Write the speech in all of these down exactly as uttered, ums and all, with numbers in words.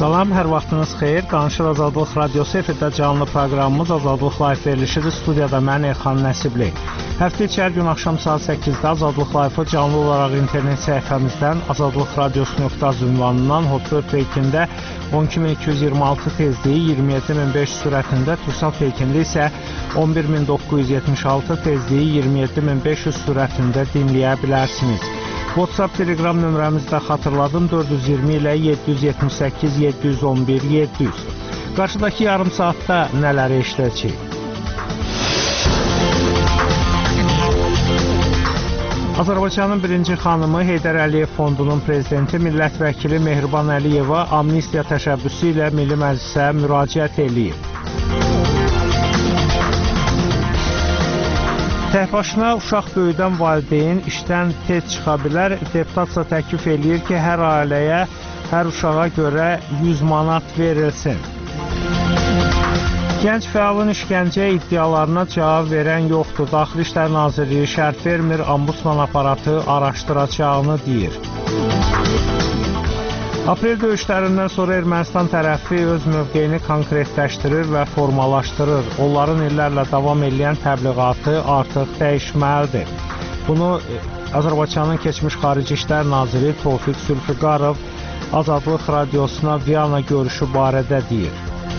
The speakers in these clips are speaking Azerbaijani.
Salam, hər vaxtınız xeyir. Danışır Azadlıq Radiosu efirdə canlı proqramımız Azadlıq Live verilişidir. Studiyada mən Elxan Nəsibli. Həftə içi hər gün axşam saat səkkizdə Azadlıq Live-ı canlı olaraq internet səhifəmizdən azadlıq radiosu nöqtə az ünvanından Hotbird peykində on iki min iki yüz iyirmi altı tezliyi iyirmi yeddi min beş yüz sürətində, Tursal peykində isə on bir min doqquz yüz yetmiş altı tezliyi iyirmi yeddi min beş yüz sürətində dinləyə bilərsiniz. WhatsApp, Telegram nömrəmizdə xatırladım dörd yüz iyirmi ilə yeddi yüz yetmiş səkkiz yeddi yüz on bir yeddi yüz. Qarşıdakı yarım saatda nələri eşidəcəyik? Azərbaycanın birinci xanımı Heydər Əliyev Fondunun prezidenti, millət vəkili Mehriban Əliyeva amnistiya təşəbbüsü ilə Milli Məclisə müraciət eləyib. Təhbaşına uşaq böyüdən valideyn işdən tez çıxa bilər. Deputatsa təklif eləyir ki, hər ailəyə, hər uşağa görə yüz manat verilsin. Gənc fəalın işgəncə iddialarına cavab verən yoxdur. Daxili İşlər Nazirliyi şərh vermir, Ombudsman aparatı araşdıracağını deyir. Aprel döyüşlərindən sonra Ermənistan tərəfi öz mövqeyini konkretləşdirir və formalaşdırır. Onların illərlə davam edən təbliğatı artıq dəyişməlidir. Bunu Azərbaycanın keçmiş Xarici İşlər Naziri Tofiq Zülfüqarov Azadlıq Radiosuna Viyana görüşü barədə deyir.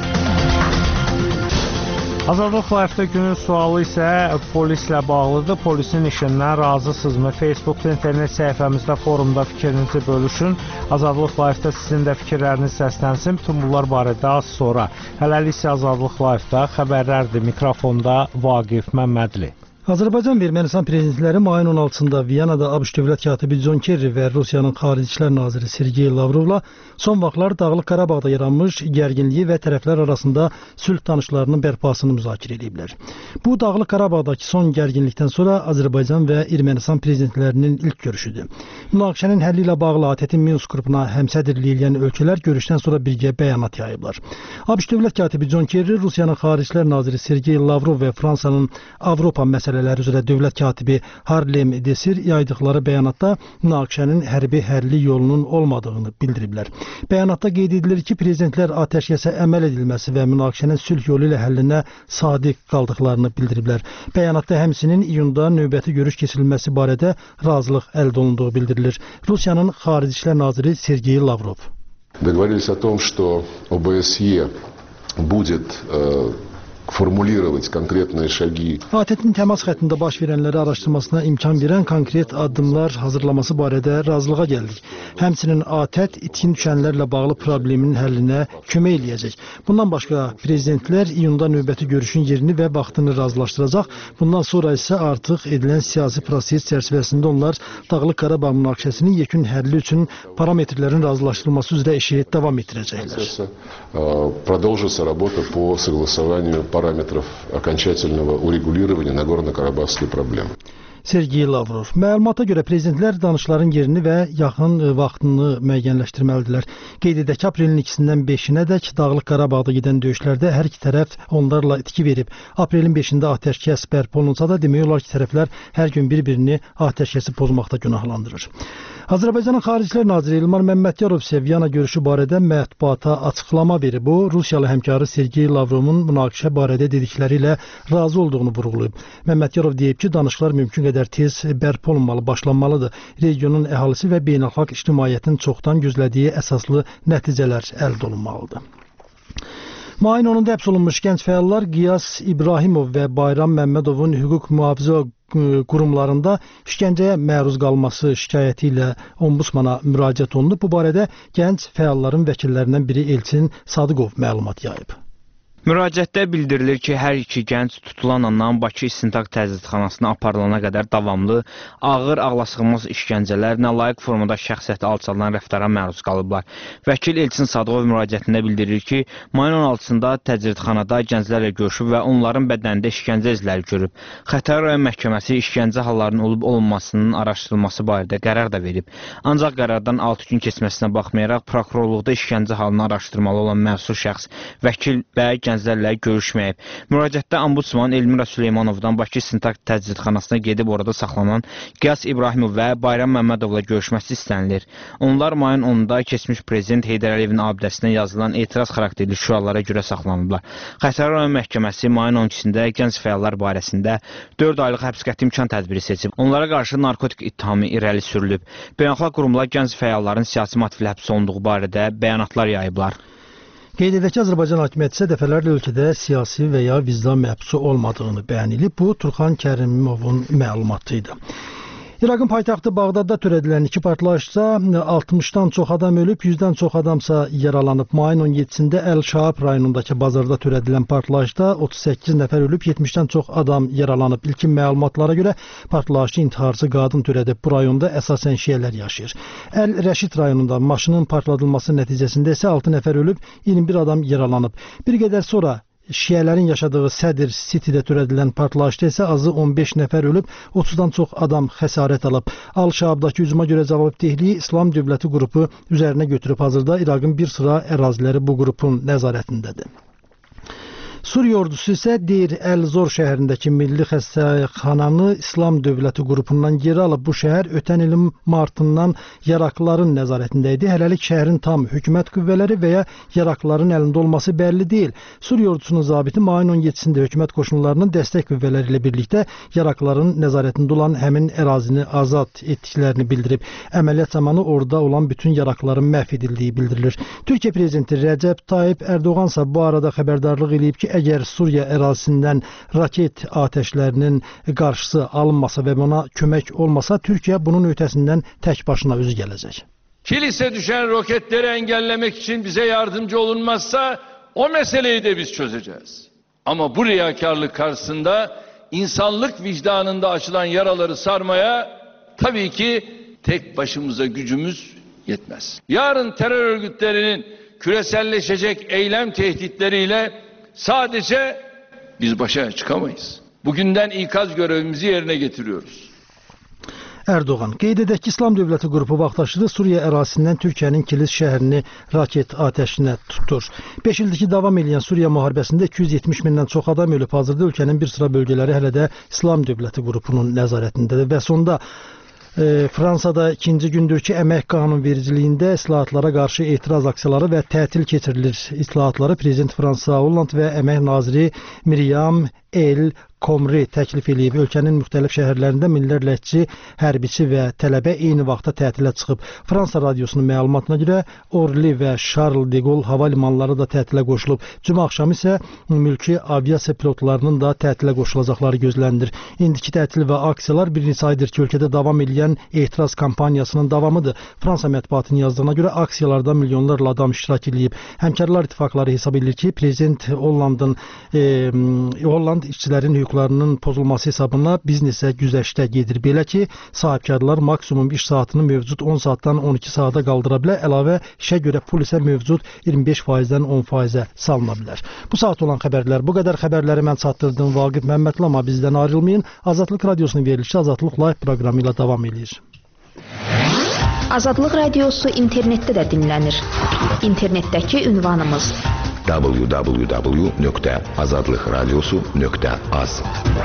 Azadlıq Live-da günün sualı isə polislə bağlıdır. Polisin işindən razısınızmı? Facebook internet səhifəmizdə, forumda fikrinizi bölüşün. Azadlıq Live-da sizin də fikirləriniz səslənsin. Bütün bunlar barədə az sonra. Hələlik isə Azadlıq Live-da xəbərlərdir. Mikrofonda Vaqif Məmmədli. Azərbaycan və Ermənistan prezidentləri mayın on altısında Viyanada ABŞ dövlət katibi John Kerry və Rusiyanın Xarici İşlər naziri Sergey Lavrovla son vaxtlar Dağlıq Qarabağda yaranmış gərginliyi və tərəflər arasında sülh danışıqlarının bərpasını müzakirə ediblər. Bu Dağlıq Qarabağdakı son gərginlikdən sonra Azərbaycan və Ermənistan prezidentlərinin ilk görüşüdür. Münaqişənin həlli ilə bağlı ATƏT-in Minsk qrupuna həmsədrlik edən ölkələr görüşdən sonra birgə bəyanat yayıblar. ABŞ dövlət katibi John Kerry, Rusiyanın Xarici İşlər naziri Sergey Lavrov və Fransanın Avropa məsələləri üzrə dövlət katibi Harlem Desir yaydıqları bəyanatda münaqişənin hərbi həlli yolunun olmadığını bildiriblər. Bəyanatda qeyd edilir ki, prezidentlər atəşkəsə əməl edilməsi və münaqişənin sülh yolu ilə həllinə sadiq qaldıqlarını bildiriblər. Bəyanatda həmçinin iyunda növbəti görüş keçirilməsi barədə razılıq əldə olunduğu bildirilir. Rusiyanın Xarici İşlər naziri Sergey Lavrov. Договорились о том, что ОБСЕ будет formulировать конкретные шаги. ATƏT-in təmas xəttində baş verənləri araşdırmasına imkan verən konkret addımlar hazırlaması barədə razılığa gəldik. Həmçinin ATƏT itkin düşənlərlə bağlı problemin həllinə kömək eləyəcək. Bundan başqa prezidentlər iyunda növbəti görüşün yerini və vaxtını razılaşdıracaq. Bundan sonra isə artıq edilən siyasi proses çərçivəsində onlar Dağlıq Qarabağ münaqişəsinin yekun həlli üçün parametrlərin razılaşdırılması üzrə işi davam etdirəcəklər. Продолжится работа по согласованию параметров окончательного урегулирования Нагорно-Карабахской проблемы. Sergey Lavrov. Məlumata görə prezidentlər danışıqların yerini və yaxın vaxtını müəyyənləşdirməlidirlər. Qeyd edək ki, aprelin ikisindən beşinədək Dağlıq Qarabağda gedən döyüşlərdə hər iki tərəf onlarla itki verib. Aprelin beşində atəşkəs bərpa olunsa da demək olar ki, tərəflər hər gün bir-birini atəşkəsi pozmaqda günahlandırır. Azərbaycanın Xarici İşlər naziri Elmar Məmmədyanov isə Viyana görüşü barədə mətbuata açıqlama verib. O, Rusiyalı həmkarı Sergey Lavrovun münaqişə barədə dedikləri ilə razı olduğunu vurğulayıb. Məmmədyanov deyib ki, danışıqlar mümkün qədər tez bərpa olunmalı, başlanmalıdır. Regionun əhalisi və beynəlxalq ictimaiyyətin çoxdan gözlədiyi əsaslı nəticələr əldə olunmalıdır. Mayın onunda həbs olunmuş gənc fəallar Qiyas İbrahimov və Bayram Məmmədovun hüquq mühafizə qurumlarında işgəncəyə məruz qalması şikayəti ilə Ombudsmana müraciət olunub. Bu barədə gənc fəalların vəkillərindən biri Elçin Sadıqov məlumat yayıb. Müraciətdə bildirilir ki, hər iki gənc tutulan andan Bakı İstintaq Təcridxanasına aparılana qədər davamlı, ağır, ağlasığmaz işgəncələr, nalayiq formada şəxsiyyəti alçalan rəftara məruz qalıblar. Vəkil Elçin Sadıqov müraciətində bildirir ki, mayın on altısında təcridxanada gənclərlə görüşüb və onların bədənində işgəncə izləri görüb. Xətai rayon məhkəməsi işgəncə hallarının olub-olunmasının araşdırılması barədə qərar da verib. Ancaq qərardan altı gün keçməsinə baxmayaraq, prokurorluqda işgəncə halını araşdırmalı olan məsul şəxs, vəkil və gənclər gənclərlə görüşməyib. Müraciətdə ombudsman Elmira Süleymanovdan Bakı İstintaq Təcridxanasına gedib orada saxlanan Qiyas İbrahimov və Bayram Məmmədovla görüşməsi istənilir. Onlar mayın onunda keçmiş prezident Heydər Əliyevin abidəsinə yazılan etiraz xarakterli şüarlara görə saxlanıblar. Xəsarə rayon məhkəməsi mayın on ikisində gənc fəallar barəsində dörd aylıq həbs qəti imkan tədbiri seçib. Onlara qarşı narkotik ittihamı irəli sürülüb. Beynəlxalq qurumlar gənc fəalların siyasi motivlə həbs olunduğu barədə bəyanatlar yayıblar. Qeyd edək ki, Azərbaycan hakimiyyəti isə dəfələrlə ölkədə siyasi və ya vicdan məhbusu olmadığını bəyan edib. Bu, Turxan Kərimovun məlumatı idi. İraqın paytaxtı Bağdadda törədilən iki partlayışda altmışdan çox adam ölüb, yüzdən çox adamsa yaralanıb. Mayın on yeddisində Əl-Şaab rayonundakı bazarda törədilən partlayışda otuz səkkiz nəfər ölüb, yetmişdən çox adam yaralanıb. İlkin məlumatlara görə partlayışı intiharçı qadın törədib. Bu rayonda əsasən şiələr yaşayır. Əl-Rəşid rayonunda maşının partladılması nəticəsində isə altı nəfər ölüb, iyirmi bir adam yaralanıb. Bir qədər sonra şiələrin yaşadığı Sədir City'də törədilən partlayışda isə azı on beş nəfər ölüb, otuzdan çox adam xəsarət alıb. Al-Şaabdakı hücuma görə cavabdehliyi İslam Dövləti qrupu üzərinə götürüb. Hazırda İraqın bir sıra əraziləri bu qrupun nəzarətindədir. Suriya ordusu isə Deyr Əl-Zor şəhərindəki milli xəstəxananı İslam Dövləti qrupundan geri alıb. Bu şəhər ötən ilin martından yaraqlıların nəzarətində idi. Hələlik şəhərin tam hökumət qüvvələri və ya yaraqlıların əlində olması bəlli deyil. Suriya ordusunun zabiti mayın on yeddisində hökumət qoşunlarının dəstək qüvvələri ilə birlikdə yaraqlıların nəzarətində olan həmin ərazini azad etdiklərini bildirib. Əməliyyat zamanı orada olan bütün yaraqlıların məhv edildiyi bildirilir. Türkiyə prezidenti Rəcəb Tayyip Ərdoğan isə bu arada xəbərdarlıq edib ki, əgər Suriya ərazisindən raket atəşlərinin qarşısı alınmasa və buna kömək olmasa, Türkiyə bunun ötəsindən tək başına özü gələcək. Kilis'e düşen roketleri engellemek için bize yardımcı olunmazsa o meseleyi de biz çözeceğiz. Ama bu riyakarlık karşısında insanlık vicdanında açılan yaraları sarmaya tabii ki tek başımıza gücümüz yetmez. Yarın terör örgütlerinin küreselleşecek eylem tehditleriyle sadece biz başa çıkamayız. Bugünden ikaz görevimizi yerine getiriyoruz. Erdoğan qeyd edək ki, İslam Dövləti qrupu vaxtaşırı Suriya ərazisindən Türkiyənin Kilis şəhərini raket atəşinə tutur. beş ildir ki, davam edən Suriya müharibəsində iki yüz yetmiş mindən çox adam ölüb. Hazırda ölkənin bir sıra bölgələri hələ də İslam Dövləti qrupunun nəzarətindədir və sonda E, Fransada ikinci gündür ki, əmək qanunvericiliyində islahatlara qarşı etiraz aksiyaları və tətil keçirilir. İslahatları Prezident Fransa Hollande və Əmək Naziri Miriam El Komri təklif edib. Ölkənin müxtəlif şəhərlərində minlərlə işçi, hərbiçi və tələbə eyni vaxtda tətilə çıxıb. Fransa radiosunun məlumatına görə Orly və Charles de Gaulle hava limanları da tətilə qoşulub. Cümə axşamı isə mülki aviasiya pilotlarının da tətilə qoşulacaqları gözlənilir. İndiki tətil və aksiyalar bir neçə aydır ki, ölkədə davam edən etiraz kampaniyasının davamıdır. Fransa mətbuatının yazdığına görə aksiyalarda milyonlarla adam iştirak edib. Həmkarlar ittifaqları hesab edir ki, Prezident Hollandın e, Holland işçilərin hüquqlarının pozulması hesabına biznesə güzəştə gedir. Belə ki, sahibkarlar maksimum iş saatını mövcud on saatdan on iki saata qaldıra bilər. Əlavə işə görə pul isə mövcud iyirmi beş faizdən on faizə salına bilər. Bu saat olan xəbərlər bu qədər. Xəbərləri mən çatdırdım Vaqif Məmmədli, amma bizdən ayrılmayın. Azadlıq Radiosunun verilişi Azadlıq Live proqramı ilə davam edir. Azadlıq Radiosu internetdə də dinlənir. İnternetdəki ünvanımız w w w nöqtə azadlıqradiosu nöqtə az.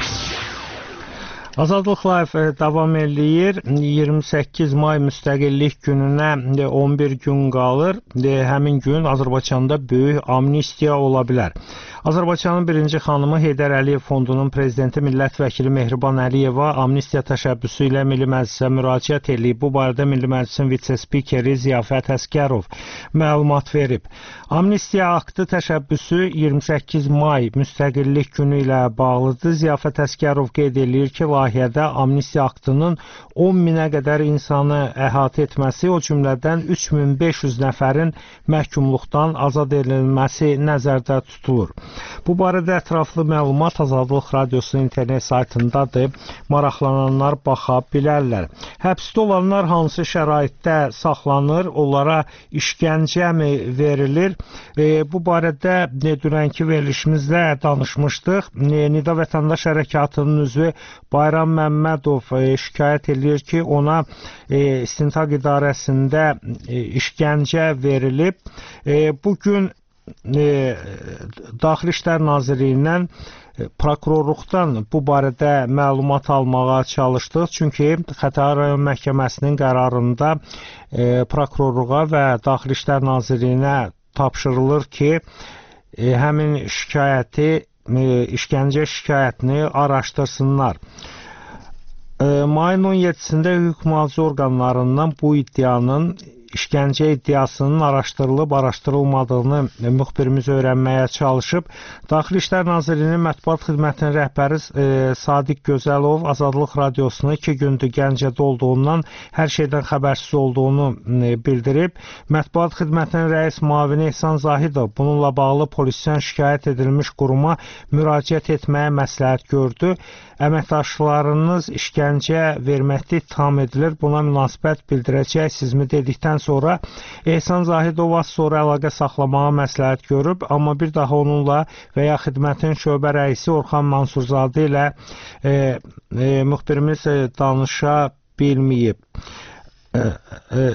Azadlıq Live davam eləyir. iyirmi səkkiz may müstəqillik gününə on bir gün qalır. Həmin gün Azərbaycanda böyük amnistiya ola bilər. Azərbaycanın birinci xanımı Heydər Əliyev Fondunun prezidenti millət vəkili Mehriban Əliyeva amnistiya təşəbbüsü ilə Milli Məclisə müraciət edib. Bu barədə Milli Məclisin vitse-spikeri Ziyafət Əsgərov məlumat verib. Amnistiya aktı təşəbbüsü iyirmi səkkiz may müstəqillik günü ilə bağlıdır. Ziyafət Əsgərov qeyd edir ki, layihədə amnistiya aktının on minə qədər insanı əhatə etməsi, o cümlədən üç min beş yüz nəfərin məhkumluqdan azad edilməsi nəzərdə tutulur. Bu barədə ətraflı məlumat Azadlıq Radiosunun internet saytındadır. Maraqlananlar baxa bilərlər. Həbsdə olanlar hansı şəraitdə saxlanır, onlara işgəncəmi verilir? E, bu barədə e, dünənki verilişimizdə danışmışdıq. E, Nida Vətəndaş Hərəkatının üzvü Bayram Məmmədov e, şikayət edir ki, ona e, istintaq idarəsində e, işgəncə verilib. E, bugün e, Daxili İşlər Nazirliyindən, prokurorluqdan bu barədə məlumat almağa çalışdıq. Çünki Xətai rayon məhkəməsinin qərarında e, prokurorluğa və Daxili İşlər Nazirliyinə tapşırılır ki, e, həmin şikayəti, e, işgəncə şikayətini araşdırsınlar. E, mayın on yeddisində hüquq mühafizə orqanlarından bu iddianın, işgəncə iddiasının araşdırılıb, araşdırılmadığını müxbirimiz öyrənməyə çalışıb. Daxili İşlər Nazirliyinin mətbuat xidmətinin rəhbəri e, Sadiq Gözəlov Azadlıq Radiosuna iki gündür Gəncədə olduğundan hər şeydən xəbərsiz olduğunu e, bildirib. Mətbuat xidmətinin rəis müavini İhsan Zahidov bununla bağlı polisdən şikayət edilmiş quruma müraciət etməyə məsləhət gördü. Əməkdaşlarınız işgəncə verməkdə ittiham edilir, buna münasibət bildirəcəksizmi dedikdən sonra İhsan Zahidov az sonra əlaqə saxlamağa məsləhət görüb, amma bir daha onunla və ya xidmətin şöbə rəisi Orxan Mansurzadə ilə e, e, müxbirimiz e, danışa bilməyib. E, e,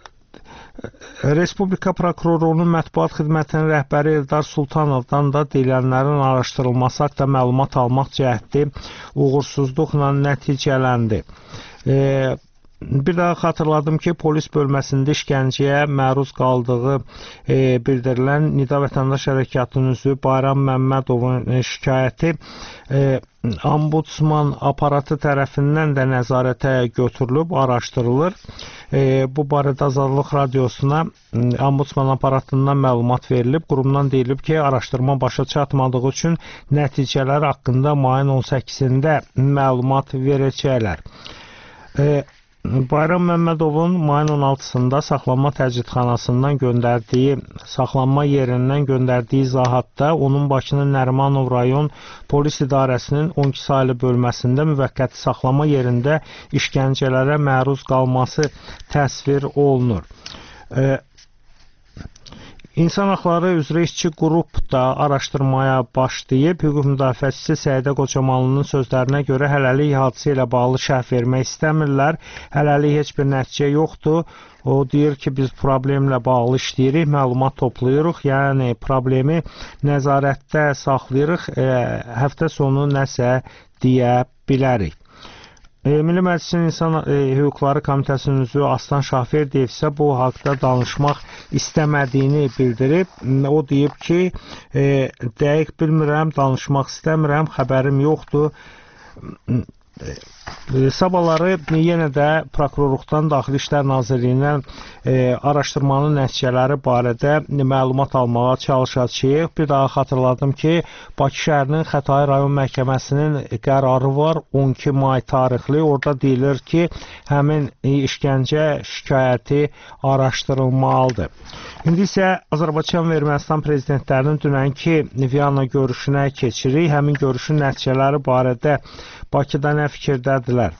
Respublika Prokurorluğunun mətbuat xidmətinin rəhbəri Eldar Sultanovdan da deyilənlərin araşdırılması haqqında məlumat almaq cəhdi uğursuzluqla nəticələndi. E, Bir daha xatırladım ki, polis bölməsində işgəncəyə məruz qaldığı e, bildirilən Nida Vətəndaş Hərəkatının üzvü Bayram Məmmədovun e, şikayəti e, Ombudsman aparatı tərəfindən də nəzarətə götürülüb, araşdırılır. E, bu barədə Azadlıq Radiosuna e, Ombudsman aparatından məlumat verilib. Qurumdan deyilib ki, araşdırma başa çatmadığı üçün nəticələr haqqında mayın on səkkizində məlumat verəcəklər. E, Bayram Məmmədovun mayın on altısında saxlanma təcridxanasından göndərdiyi, saxlanma yerindən göndərdiyi izahatda onun Bakının Nərimanov rayon polis idarəsinin on iki saylı bölməsində müvəqqəti saxlama yerində işgəncələrə məruz qalması təsvir olunur. E, İnsan Haqları üzrə işçi qrup da araşdırmaya başlayıb. Hüquq müdafiəçisi Səidə Qocamalının sözlərinə görə hələlik hadisə ilə bağlı şərh vermək istəmirlər. Hələlik heç bir nəticə yoxdur. O deyir ki, biz problemlə bağlı işləyirik, məlumat toplayırıq, yəni problemi nəzarətdə saxlayırıq, e, həftə sonu nəsə deyə bilərik. Milli Məclisin İnsan e, Hüquqları Komitəsinin üzvü Aslan Şahverdiyev isə bu haqda danışmaq istəmədiyini bildirib. O deyib ki, e, dəqiq bilmirəm, danışmaq istəmirəm, xəbərim yoxdur. E, sabahları yenə də prokurorluqdan Daxili İşlər Nazirliyindən e, araşdırmanın nəticələri barədə məlumat almağa çalışacağıq. Bir daha xatırladım ki, Bakı şəhərinin Xətai rayon məhkəməsinin qərarı var, on iki may tarixli. Orada deyilir ki, həmin işgəncə şikayəti araşdırılmalıdır. İndi isə Azərbaycan və Ermənistan prezidentlərinin dünənki Viyana görüşünə keçirik. Həmin görüşün nəticələri barədə Bakıda nə fikirdədirlər?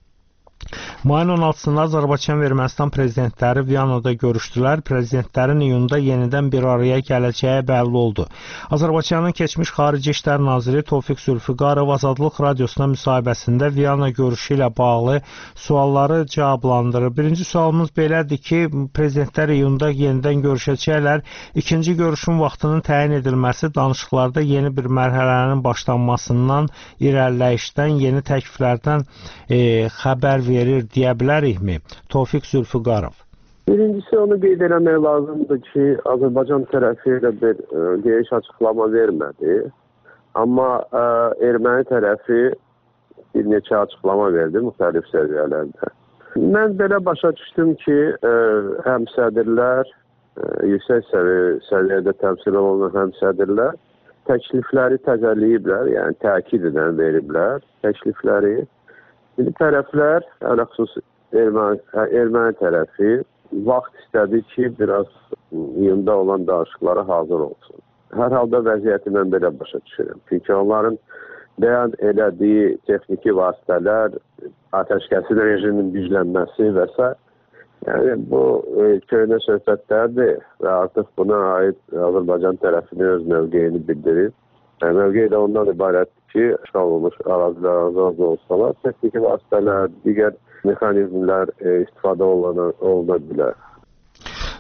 Mayın on altısında Azərbaycan və Ermənistan prezidentləri Viyanada görüşdülər. Prezidentlərin iyunda yenidən bir araya gələcəyi bəlli oldu. Azərbaycanın keçmiş Xarici İşlər Naziri Tofiq Zülfüqarov Azadlıq Radiosuna müsahibəsində Viyana görüşü ilə bağlı sualları cavablandırır. Birinci sualımız belədir ki, prezidentlər iyunda yenidən görüşəcəklər. İkinci görüşün vaxtının təyin edilməsi danışıqlarda yeni bir mərhələnin başlanmasından, irəliləyişdən, yeni təkliflərdən e, xəbər verir deyə bilərikmi? Tofiq Zülfüqarov. Birincisi onu qeyd eləmək lazımdır ki, Azərbaycan tərəfi ilə bir e, geniş açıqlama vermədi. Amma e, erməni tərəfi bir neçə açıqlama verdi müxtəlif səviyyələrdə. Mən belə başa düşdüm ki, e, həm sədrlər, e, yüksək səviyyədə təmsil olunan həm sədrlər təklifləri təzəliyiblər, yəni təkid edən veriblər təklifləri. Bir tərəflər, ələxüsus erməni, erməni tərəfi vaxt istədi ki, biraz iyunda olan danışıqlara hazır olsun. Hər halda vəziyyəti mən belə başa düşürəm. Çünki onların bəyan elədiyi texniki vasitələr, atəşkəsin rejiminin güclənməsi və s. Yəni, bu e, köhnə söhbətlərdir və artıq buna aid Azərbaycan tərəfinin öz mövqeyini bildirib. Yəni, mövqey də ondan ibarətdir ki, işğal olmuş ərazilər azad olsalar, texniki vasitələr, digər mexanizmlər e, istifadə oluna, oluna bilər.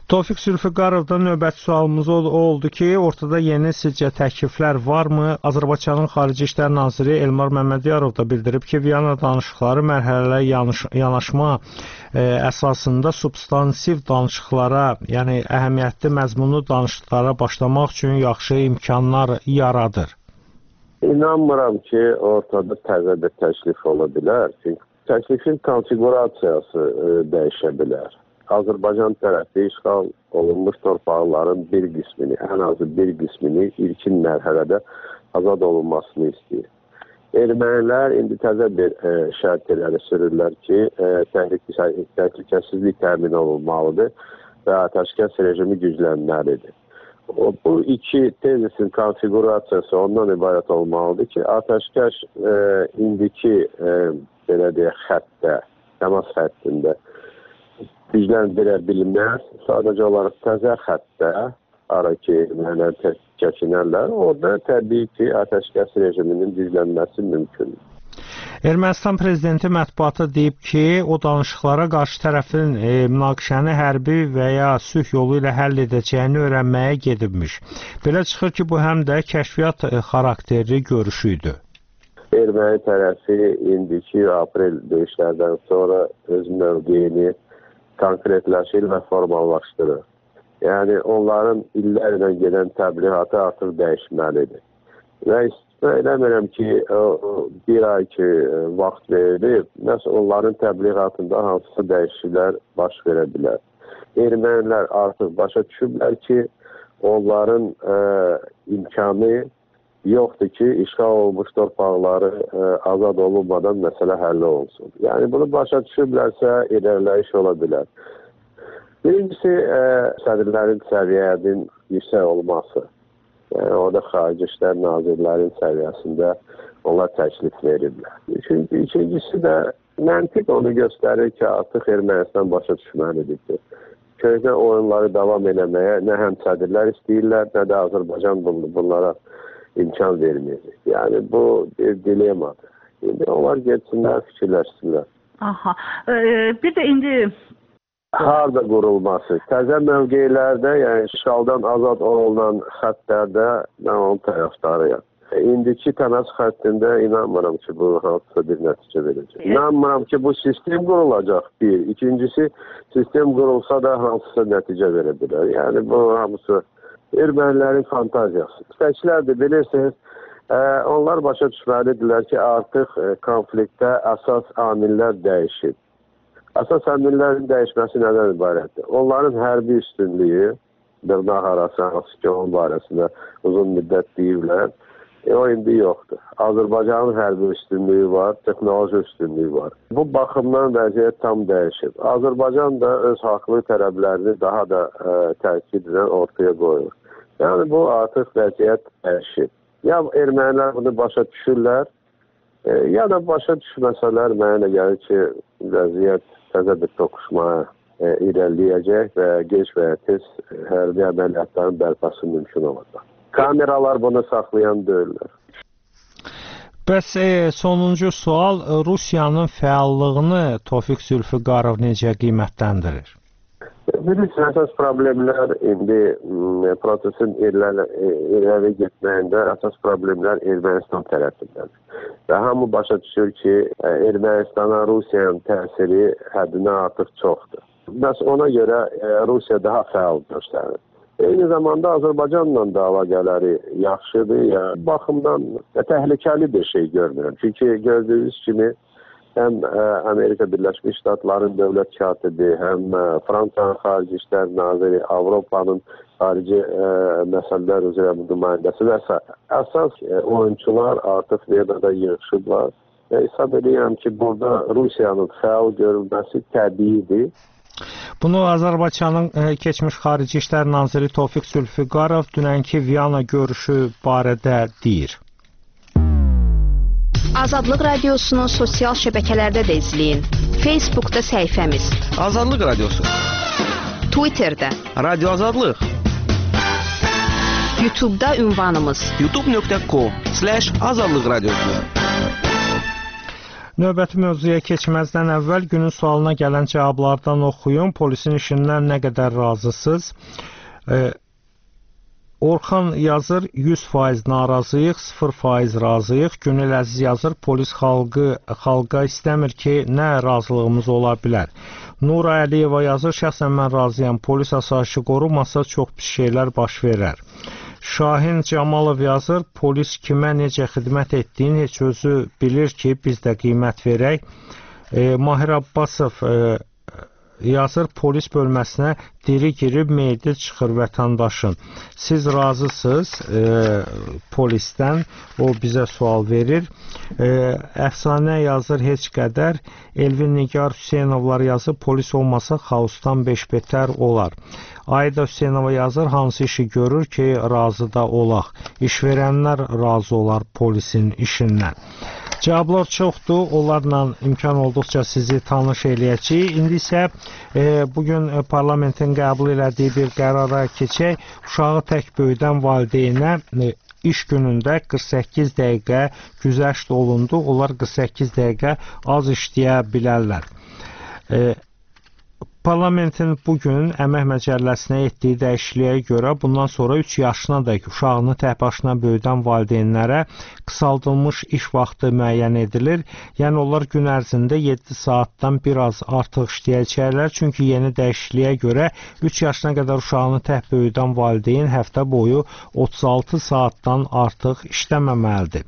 Tofiq Zülfüqarovdan növbəti sualımız o oldu ki, ortada yeni sizcə təkliflər varmı? Azərbaycanın Xarici İşlər Naziri Elmar Məmmədiyarov da bildirib ki, Viyana danışıqları mərhələlə yanaşma e, əsasında substansiv danışıqlara, yəni əhəmiyyətli məzmunlu danışıqlara başlamaq üçün yaxşı imkanlar yaradır. İnanmıram ki, ortada təzə bir təklif ola bilər. Çünki təklifin konfigurasiyası e, dəyişə bilər. Azərbaycan tərəfi işğal olunmuş torpaqların bir qismini, ən azı bir qismini ilkin mərhələdə azad olunmasını istəyir. Ermənilər indi təzə bir e, şərt irəli sürürlər ki, e, təhlükəsizlik təmin olunmalıdır və atəşkəs rejimi güclənməlidir. O, bu iki tezisin konfigurasiyası ondan ibarət olmalıdır ki, atəşkəs e, indiki e, belə deyək, xəttdə, təmas xəttində gücləndirə bilməz. Sadəcə olaraq təzə xəttdə ara ki, mənə çəkinərlər, orada təbii ki, atəşkəs rejiminin güclənməsi mümkündür. Ermənistan prezidenti mətbuata deyib ki, o danışıqlara qarşı tərəfin e, münaqişəni hərbi və ya sülh yolu ilə həll edəcəyini öyrənməyə gedibmiş. Belə çıxır ki, bu həm də kəşfiyyat e, xarakterli görüşü idi. Erməni tərəfi indiki aprel döyüşlərdən sonra öz mövqeyini konkretləşir və formallaşdırır. Yəni, onların illərlə gedən təbliğatı artıq dəyişməlidir. Və istisna eləmirəm ki, bir ay ki, vaxt verilib, məhz onların təbliğatında hansısa dəyişikliklər baş verə bilər. Ermənilər artıq başa düşüblər ki, onların ə, imkanı yoxdur ki, işğal olmuş torpaqları ə, azad olunmadan məsələ həll olunsun. Yəni, bunu başa düşüblərsə, irəliləyiş ola bilər. Birincisi, ə, sədrlərin səviyyənin yüksək olması. Yəni, orada Xarici İşlər Nazirlərin səviyyəsində onlar təklif veriblər. Çünki ikincisi də məntiq onu göstərir ki, artıq Ermənistan başa düşməlidir ki, köhnə oyunları davam eləməyə nə həm sədrlər istəyirlər, nə də Azərbaycan bunlara imkan verməyəcək. Yəni, bu bir dilemadır. İndi onlar getsinlər, fikirləşsinlər. Aha. Ee, bir də indi... Harada qurulması? Təzə mövqeylərdə, yəni işğaldan azad olunan xəttlərdə mən onun tərəfdarıyam. İndiki təmas xəttində inanmıram ki, bu hansısa bir nəticə verəcək. İnanmıram ki, bu sistem qurulacaq bir. İkincisi, sistem qurulsa da hansısa nəticə verə bilər. Yəni, bu hamısı ermənilərin fantaziyası. Təklər də bilirsiniz, ə, onlar başa düşməlidirlər ki, artıq ə, konfliktdə əsas amillər dəyişib. Əsas amillərin dəyişməsi nədən ibarətdir? Onların hərbi üstünlüyü, dırnaq arası, hansı ki, onun barəsində uzun müddət deyirlər, e, o indi yoxdur. Azərbaycanın hərbi üstünlüyü var, texnoloji üstünlüyü var. Bu baxımdan vəziyyət tam dəyişib. Azərbaycan da öz haqlı tələblərini daha da ə, təkidlə ortaya qoyur. Yəni, bu artıq vəziyyət dəyişib. Ya ermənilər bunu başa düşürlər, e, ya da başa düşməsələr mənə gəlir ki, vəziyyət təzə bir toqquşmaya e, irəliləyəcək və gec və ya tez hərbi əməliyyatların bərpası mümkün olacaq. Kameralar bunu saxlayan deyirlər. Bəs e, sonuncu sual, Rusiyanın fəallığını Tofiq Zülfüqarov necə qiymətləndirir? Bilirsiniz, əsas problemlər indi prosesin irəli, irəli getməyində əsas problemlər Ermənistan tərəfindədir. Və hamı başa düşür ki, Ermənistana Rusiyanın təsiri həddindən artıq çoxdur. Bəs ona görə Rusiya daha fəal göstərir. Eyni zamanda Azərbaycanla da əlaqələri yaxşıdır. Yəni, baxımdan təhlükəli bir şey görmürəm. Çünki gördüyünüz kimi həm ə, Amerika Birləşmiş Ştatların dövlət katibi, həm ə, Fransanın Xarici İşlər Naziri, Avropanın xarici ə, məsələlər üzrə nümayəndəsi və əsas ə, oyunçular artıq Venada yığışıblar. Və hesab edirəm ki, burada Rusiyanın fəal görülməsi təbiidir. Bunu Azərbaycanın ə, keçmiş Xarici İşlər Naziri Tofiq Zülfüqarov dünənki Viyana görüşü barədə deyir. Azadlıq Radiosunu sosial şəbəkələrdə də izləyin. Facebookda səhifəmiz Azadlıq Radiosu, Twitterdə Radio Azadlıq, YouTube'da ünvanımız youtube nöqtə com slash azadlıq radiosu. Növbəti mövzuya keçməzdən əvvəl günün sualına gələn cavablardan oxuyun. Polisin işindən nə qədər razısınız? E, Orxan yazır, yüz faiz narazıyıq, sıfır faiz razıyıq. Günel Əziz yazır, polis xalqı, xalqa istəmir ki, nə razılığımız ola bilər. Nura Əliyeva yazır, şəxsən mən razıyam, polis asayişi qorumasa çox pis şeylər baş verər. Şahin Camalov yazır, polis kimə necə xidmət etdiyini heç özü bilir ki, biz də qiymət verək. E, Mahir Abbasov e, yazır, polis bölməsinə diri girib meydi çıxır vətəndaşın. Siz razısınız e, polisdən, o bizə sual verir. E, Əfsanə yazır, heç qədər. Elvin Nigar Hüseynovlar yazır, polis olmasa xaosdan beş betər olar. Ayda Hüseynova yazır, hansı işi görür ki, razı da olaq. İşverənlər razı olar polisin işindən. Cavablar çoxdur, onlarla imkan olduqca sizi tanış eləyəcəyik. İndi isə e, bugün parlamentin qəbul elədiyi bir qərara keçək. Uşağı tək böyüdən valideynə e, iş günündə qırx səkkiz dəqiqə güzəşt olundu. Onlar qırx səkkiz dəqiqə az işləyə bilərlər. E, Parlamentin bugün Əmək Məcəlləsinə etdiyi dəyişikliyə görə bundan sonra üç yaşına dək uşağını tək başına böyüdən valideynlərə qısaldılmış iş vaxtı müəyyən edilir. Yəni onlar gün ərzində yeddi saatdan biraz artıq işləyəcəklər. Çünki yeni dəyişikliyə görə üç yaşına qədər uşağını tək böyüdən valideyn həftə boyu otuz altı saatdan artıq işləməməlidir.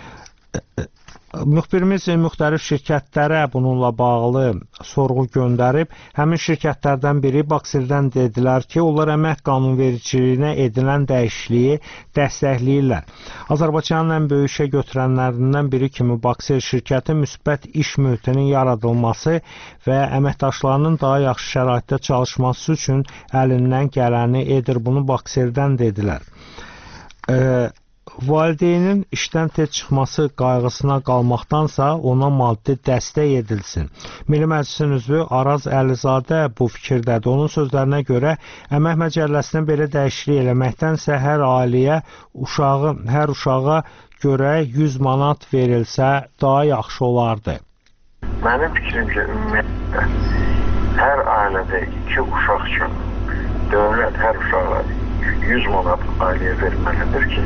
Müxbirimiz müxtəlif şirkətlərə bununla bağlı sorğu göndərib. Həmin şirkətlərdən biri Baksildən dedilər ki, onlar əmək qanunvericiliyinə edilən dəyişikliyi dəstəkləyirlər. Azərbaycanın ən böyük işə götürənlərindən biri kimi Baksil şirkəti müsbət iş mühitinin yaradılması və əməkdaşlarının daha yaxşı şəraitdə çalışması üçün əlindən gələni edir. Bunu Baksildən dedilər. Eee Valideynin işdən tez çıxması qayğısına qalmaqdansa ona maddi dəstək edilsin. Milli Məclisin üzvü Araz Əlizadə bu fikirdədir. Onun sözlərinə görə Əmək Məcəlləsini belə dəyişiklik eləməkdənsə hər ailəyə uşağı, hər uşağa görə yüz manat verilsə daha yaxşı olardı. Mənim fikrimcə ümumiyyətlə hər ailədə iki uşaq üçün dövlət hər uşağa yüz manat ailəyə verməlidir ki,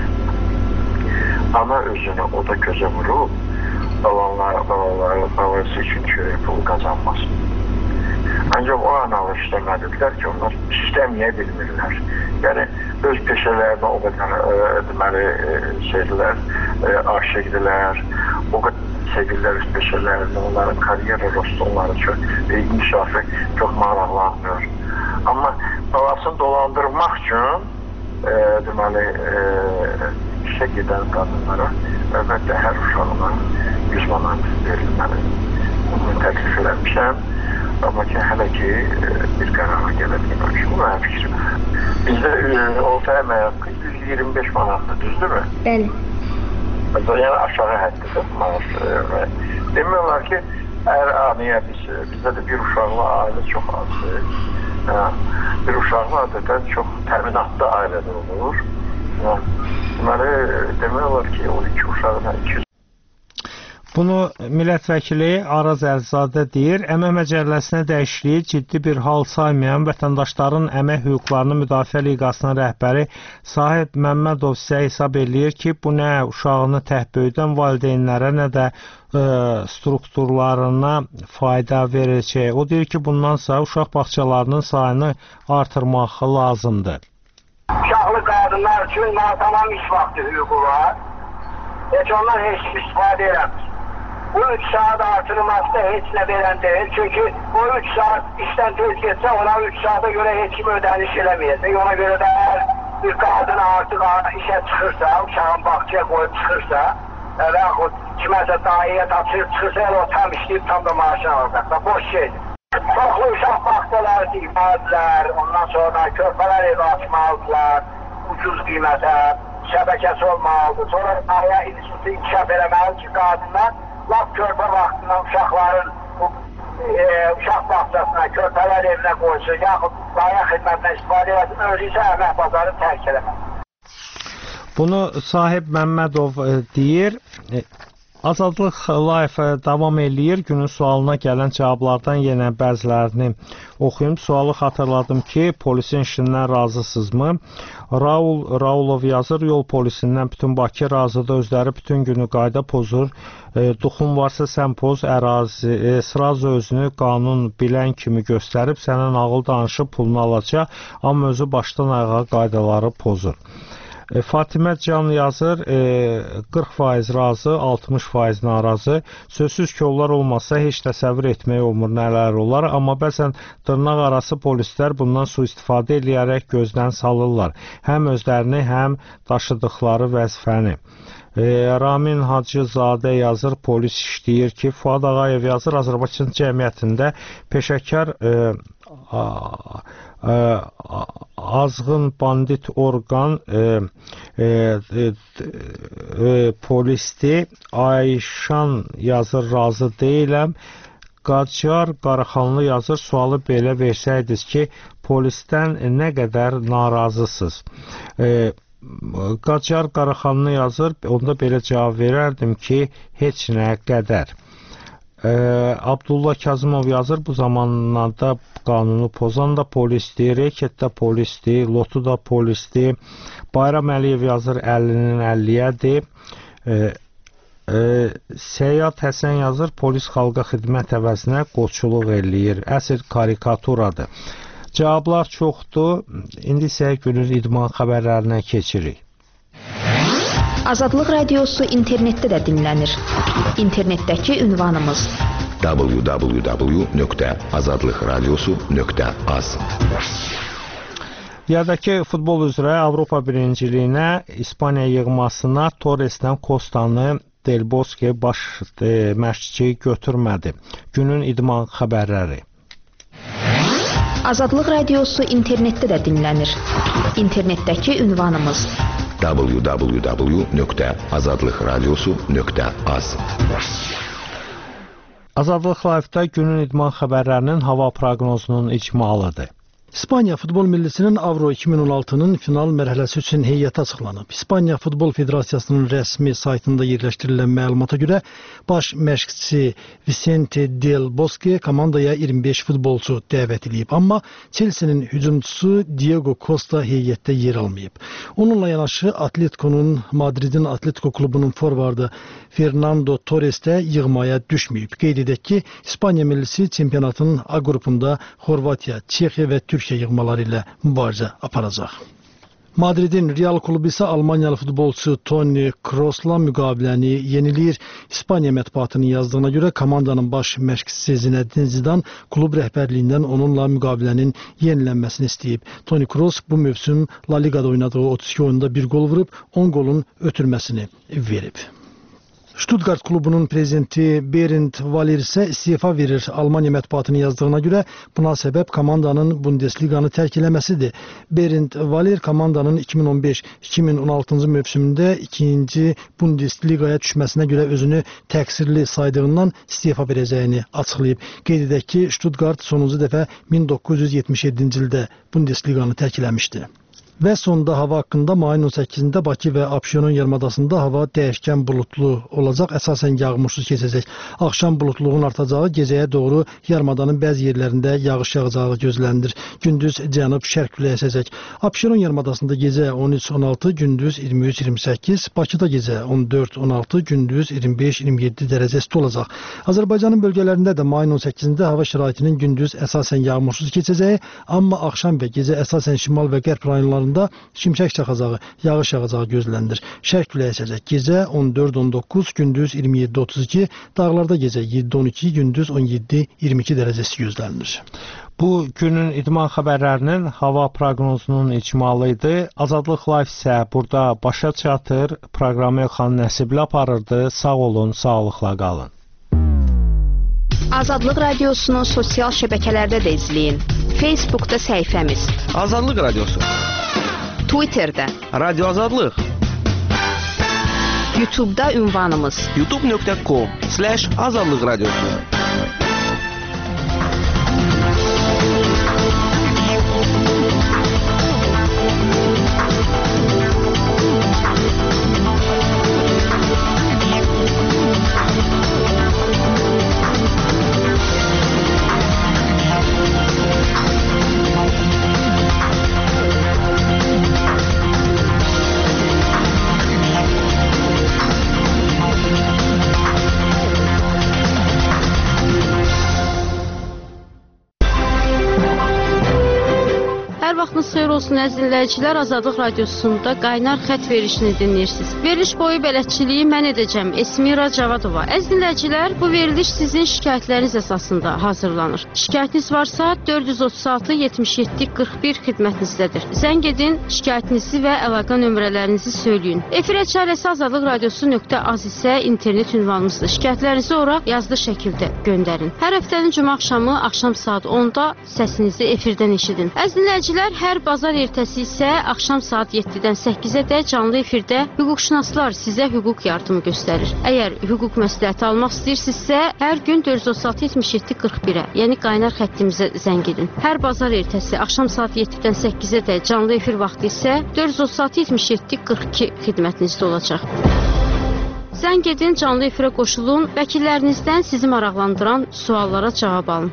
ana özünü o da gözə vurub, babaları, babaları, babası üçün çörək pul qazanmasın. Ancaq o analar istəmədilər ki, onlar istəməyə bilmirlər. Yəni, öz peşələrinə o qədər e, deməli, e, şeydilər, e, aşıqdilər, o qədər sevirlər öz peşələrini, onların karyera rostu onları çox, e, inkişafı çox maraqlanmıyor. Amma babasını dolandırmaq üçün, e, deməli, e, işə gedən qadınlara əlbəttə hər uşağına yüz manat verilməli. Bunu təklif eləmişəm, amma ki, hələ ki bir qərara gələ bilməmişim. Bu mənim fikrim. Bizdə orta əmək haqqı yüz iyirmi beş manatdır, düzdürmü? Bəli. Yəni aşağı həddidir maaş. Demək olar ki, hər anıya biz, bizdə də bir uşaqlı ailə çox azdır. Bir uşaqlı adətən çox təminatlı ailədə olur. Deməli, demək olar ki, o iki uşağına iki yüz. Bunu millət vəkili Araz Əlizadə deyir. Əmək Məcəlləsinə dəyişikliyi ciddi bir hal saymayan vətəndaşların əmək hüquqlarını müdafiə liqasının rəhbəri Sahib Məmmədov isə hesab eləyir ki, bu nə uşağını tək böyüdən valideynlərə, nə də ə, strukturlarına fayda verəcək. O deyir ki, bundan sonra uşaq bağçalarının sayını artırmaq lazımdır. Uşaqlı qadınlar üçün tamam iş vaxtı hüququ var. Heç onlar heç istifadə eləmir. Bu üç saat artırılması da heç nə verən deyil. Çünki o üç saat işdən tez geçsə, ona üç saata görə heç kim ödəniş eləməyəcək. Ona görə də hər bir qadın artıq işə çıxırsa, uşağın bağçaya qoyub çıxırsa, və yaxud kiməsə dahiyə tapşırıb çıxırsa, o tam işləyib, tam da maaşını alacaqlar. Boş şeydir. Çoxlu uşaq bağçaları dikməlidirlər, ondan sonra körpələr evi açmalıdırlar, ucuz qiymətə, şəbəkəsi olmalıdır. Sonra dahiyə institutu inkişaf eləməli ki, qadınlar lap körpə vaxtından uşaqların bu, e, uşaq bağçasına, körpələr evinə qoysun, yaxud dahiyə xidmətindən istifadə eləsin, özü isə əmək bazarını tərk eləməli. Bunu Sahib Məmmədov e, deyir. E, Azadlıq Live davam eləyir. Günün sualına gələn cavablardan yenə bəzilərini oxuyum. Sualı xatırladım ki, polisin işindən razısınızmı? Raul Raulov yazır, yol polisindən bütün Bakı razıdır, özləri bütün günü qayda pozur. E, duxun varsa sən poz, ərazi, e, sırazı özünü qanun bilən kimi göstərib, sənə nağıl danışıb pulunu alacaq, amma özü başdan ayağa qaydaları pozur. E, Fatimə Can yazır, e, qırx faiz razı, altmış faiz narazı. Sözsüz ki, onlar olmasa heç təsəvvür etmək olmur nələr olar, amma bəzən dırnaq arası polislər bundan sui-istifadə eləyərək gözdən salırlar. Həm özlərini, həm daşıdıqları vəzifəni. E, Ramin Hacızadə yazır, polis işləyir ki, Fuad Ağayev yazır, Azərbaycan cəmiyyətində peşəkar e, a, a, a, azğın bandit orqan e, e, e, e, polisdir. Ayşan yazır, razı deyiləm. Qacar Qaraxanlı yazır, sualı belə versəydiniz ki, polisdən nə qədər narazısınız? E, Qacar Qaraxanlı yazır, onda belə cavab verərdim ki, heç nə qədər. Ee, Abdullah Kazımov yazır, bu zamanlarda qanunu pozan da polisdir, reket də polisdir, lotu da polisdir. Bayram Əliyev yazır, əlinin əlliyədir. Ee, e, Səyyad Həsən yazır, polis xalqa xidmət əvəzinə qoçuluq eləyir. Əsl karikaturadır. Cavablar çoxdur. İndi isə günün idman xəbərlərinə keçirik. Azadlıq Radiosu internetdə də dinlənir. İnternetdəki ünvanımız w w w nöqtə azadlıq radiosu nöqtə az. Yerdəki futbol üzrə Avropa birinciliyinə, İspaniya yığmasına Torresdən Kostanı Del Bosque baş e, məşqçi götürmədi. Günün idman xəbərləri. Azadlıq Radiosu internetdə də dinlənir. İnternetdəki ünvanımız w w w nöqtə azadlıq radiosu nöqtə az. Azadlıq Live-da günün idman xəbərlərinin hava proqnozunun icmalıdır. İspaniya futbol millisinin Avro iki min on altının final mərhələsi üçün heyəti açıqlanıb. İspaniya Futbol Federasiyasının rəsmi saytında yerləşdirilən məlumata görə baş məşqçisi Vicente Del Bosque komandaya iyirmi beş futbolçu dəvət edib. Amma Chelsea-nin hücumçusu Diego Costa heyətdə yer almayıb. Onunla yanaşı Atletico'nun Madridin Atletico klubunun forvardı Fernando Torres də yığmaya düşməyib. Qeyd edək ki, İspaniya millisi çempionatın A qrupunda Xorvatiya, Çexiya və Türkiyə yığmaları ilə mübarizə aparacaq. Madridin Real klubu isə Almaniyalı futbolçu Toni Kroosla müqaviləni yeniləyir. İspaniya mətbuatının yazdığına görə komandanın baş məşqçisi Zinedine Zidane klub rəhbərliyindən onunla müqavilənin yenilənməsini istəyib. Toni Kroos bu mövsüm La Ligada oynadığı otuz iki oyunda bir gol vurub, on golun ötürməsini verib. Stuttgart klubunun prezidenti Bernd Valir isə istifa verir. Almaniya mətbuatının yazdığına görə buna səbəb komandanın Bundesliqanı tərk eləməsidir. Bernd Valir komandanın iki min on beş iki min on altıncı mövsümündə ikinci Bundesliqaya düşməsinə görə özünü təqsirli saydığından istifa verəcəyini açıqlayıb. Qeyd edək ki, Stuttgart sonuncu dəfə min doqquz yüz yetmiş yeddinci ildə Bundesliqanı tərk eləmişdi. Və sonda hava haqqında mayın on səkkizində Bakı və Abşeron yarımadasında hava dəyişkən bulutlu olacaq, əsasən yağmursuz keçəcək. Axşam bulutluğun artacağı, gecəyə doğru yarımadanın bəzi yerlərində yağış yağacağı gözlənilir. Gündüz cənub-şərq küləyi əsəcək. Abşeron yarımadasında gecə on üç on altı, gündüz iyirmi üç iyirmi səkkiz, Bakıda gecə on dörd on altı, gündüz iyirmi beş iyirmi yeddi dərəcə isti olacaq. Azərbaycanın bölgələrində də mayın on səkkizində hava şəraitinin gündüz əsasən yağmursuz keçəcəyi, amma axşam və gecə əsasən şimal və qərb rayonlarında şimşək çaxacağı, yağış yağacağı gözlənilir. Şərq küləyi əsəcək. Gecə on dörd on doqquz, gündüz iyirmi yeddi otuz iki, dağlarda gecə yeddi on iki, gündüz on yeddi iyirmi iki dərəcəsi gözlənilir. Bu günün idman xəbərlərinin hava proqnozunun icmalı idi. Azadlıq Live isə burada başa çatır. Proqramı Elxan Nəsibli aparırdı. Sağ olun, sağlıqla qalın. Azadlıq Radiosunu sosial şəbəkələrdə də izləyin. Facebookda səhifəmiz Azadlıq Radiosu, Twitterdə Radio Azadlıq, YouTube'da ünvanımız youtube nöqtə com slash azadlıq radiosu. vaxtınız xeyir olsun əziz dinləyicilər. Azadlıq Radiosunda qaynar xətt verilişini dinləyirsiniz. Veriliş boyu bələdçiliyi mən edəcəm. Esmira Cavadova. Əziz dinləyicilər, bu veriliş sizin şikayətləriniz əsasında hazırlanır. Şikayətiniz varsa dörd yüz otuz altı yetmiş yeddi qırx bir xidmətinizdədir. Zəng edin, şikayətinizi və əlaqə nömrələrinizi söyləyin. Efir əçarəsi azadlıq radiosu nöqtə az isə internet ünvanımızdır. Şikayətlərinizi ora yazılı şəkildə göndərin. Hər həftənin cümə axşamı axşam saat onda səsinizi efirdən eşidin. Əziz dinləyicilər, hər bazar ertəsi isə axşam saat yeddidən səkkizədək canlı efirdə hüquqşünaslar sizə hüquq yardımı göstərir. Əgər hüquq məsləhəti almaq istəyirsinizsə, hər gün dörd yüz otuz altı yetmiş yeddi qırx birə, yəni qaynar xəttimizə zəng edin. Hər bazar ertəsi axşam saat yeddidən səkkizədək canlı efir vaxtı isə dörd yüz otuz altı yetmiş yeddi qırx iki xidmətinizdə olacaq. Zəng edin, canlı efirə qoşulun, vəkillərinizdən sizi maraqlandıran suallara cavab alın.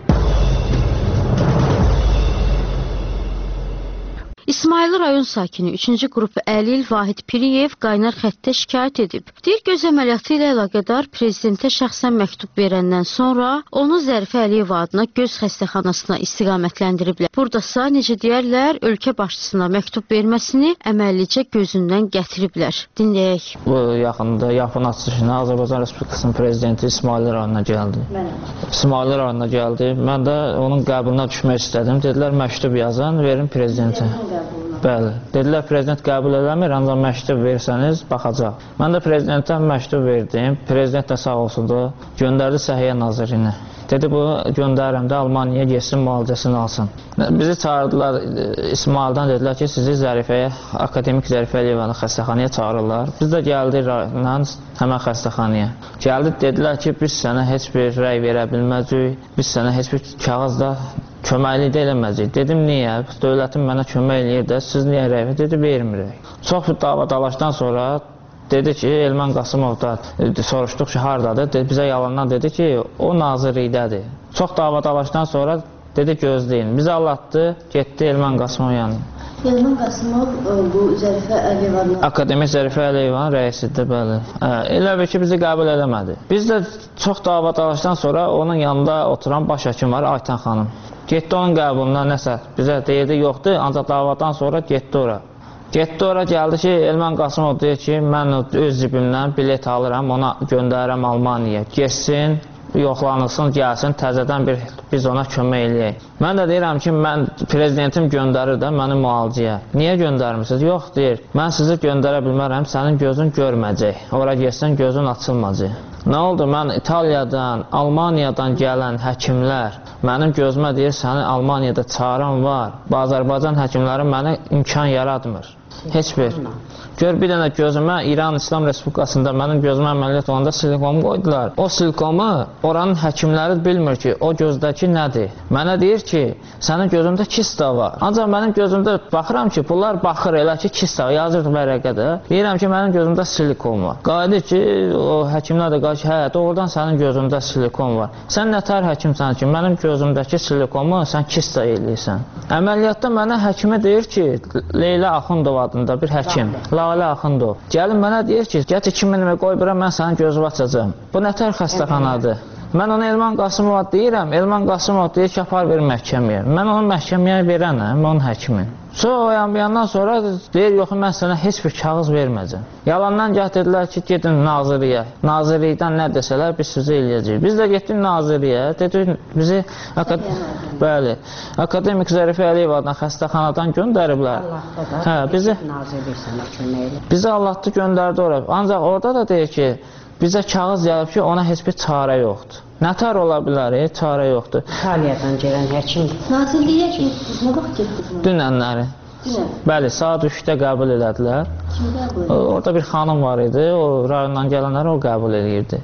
İsmayılı rayon sakini üçüncü qrup Əlil Vahid Piriyev qaynar xəttə şikayət edib. Deyir, göz əməliyyatı ilə əlaqədar prezidentə şəxsən məktub verəndən sonra onu Zərifə Əliyev adına göz xəstəxanasına istiqamətləndiriblər. Buradasa, necə deyərlər, ölkə başçısına məktub verməsini əməllicə gözündən gətiriblər. Dinləyək. Bu yaxında yapın açılışına Azərbaycan Respublikasının prezidenti İsmayılı rayonuna gəldi. İsmayılı rayonuna gəldi. Mən də onun qəbuluna düşmək istədim. Dedilər, məktub yazın, verin prezidentə. Bəli. Dedilər, prezident qəbul eləmir, ancaq məktub versəniz, baxacaq. Mən də prezidentdən məktub verdim. Prezident də sağ olsun da göndərdi Səhiyyə Nazirinə. Dedi, bu göndərirəm də Almaniyaya getsin, müalicəsini alsın. Bizi çağırdılar İsmaildən, dedilər ki, sizi Zərifəyə, Akademik Zərifə Əliyevanın xəstəxanaya çağırırlar. Biz də gəldik rayondan həmən xəstəxanaya. Gəldik, dedilər ki, biz sənə heç bir rəy verə bilməcəyik, biz sənə heç bir kağızda köməklik də eləməyəcək. Dedim, niyə? Dövlətin mənə kömək eləyir də, siz niyə rəy verir? Dedi, vermirik. Çox bir dava dalaşdan sonra dedi ki, Elman Qasımov da soruşduq ki, haradadır? Dedi, bizə yalandan dedi ki, o nazirlikdədir. Çox dava dalaşdan sonra dedi, gözləyin. Bizi allatdı, getdi Elman Qasımov yanına. Elman Qasımov bu Zərifə Əliyevanın... Akademik Zərifə Əliyevanın rəisidir, bəli. Elə bir ki, bizi qəbul eləmədi. Biz də çox dava dalaşdan sonra onun yanında oturan baş həkim var, Aytan xanım. Getdi onun qəbuluna nəsə, bizə deyildi, yoxdur, ancaq davadan sonra getdi ora. Getdi ora, gəldi ki, Elman Qasımov deyir ki, mən öz cibimdən bilet alıram, ona göndərirəm Almaniyaya. Geçsin, yoxlanılsın, gəlsin, təzədən bir, biz ona kömək eləyək. Mən də deyirəm ki, mən prezidentim göndərir də məni müalicəyə. Niyə göndərmirsiniz? Yox, deyir, mən sizi göndərə bilmərəm, sənin gözün görməyəcək. Ora geçsin, gözün açılmayacaq. Nə oldu? Mən İtaliyadan, Almaniyadan gələn həkimlər mənim gözümə deyir, səni Almaniyada çağıran var. Azərbaycan həkimləri mənə imkan yaratmır. Heç bir. Gör, bir dənə gözümə İran İslam Respublikasında mənim gözümə əməliyyat olanda silikomu qoydular. O silikomu oranın həkimləri bilmir ki, o gözdəki nədir. Mənə deyir ki, sənin gözündə kista var. Ancaq mənim gözümdə baxıram ki, bunlar baxır elə ki, kista var. Yazır vərəqədə. Deyirəm ki, mənim gözümdə silikon var. Qayıdır ki, o həkimlər də qayıdır ki, hə, doğrudan sənin gözündə silikon var. Sən nətər həkimsən ki, mənim gözümdəki silikomu sən kista eləyirsən. Əməliyyatda mənə həkimi deyir ki, Leyla Axundov adında bir həkim. Lalə Axundov. Gəlin mənə deyir ki, get iki minimi qoy bura, mən sənin gözünü açacağım. Bu nətər xəstəxanadır? Mən ona Elman Qasımova deyirəm, Elman Qasımov deyir ki, apar verir məhkəməyə. Mən onu məhkəməyə verənəm, onun həkimin. Sonra oyanmayandan sonra deyir, yox, mən sənə heç bir kağız verməyəcəm. Yalandan gəh dedilər ki, gedin naziriyə. Nazirlikdən nə desələr, biz sizi eləyəcəyik. Biz də getdik naziriyə, dedik, bizi akad bəli, Akademik Zərifə Əliyevadan xəstəxanadan göndəriblər. Hə, bizi bizi Allah'tı göndərdi ora. Ancaq orada da deyir ki, bizə kağız gəlib ki, ona heç bir çarə yoxdur. Nətər ola bilər, e? Çarə yoxdur. İtaliyadan gələn həkim. Nazirliyə getdiniz, nə vaxt getdiniz? Dünənləri. Dünən? Bəli, saat üçdə qəbul elədilər. Kim qəbul edir? Orada bir xanım var idi, o rayondan gələnləri o qəbul edirdi.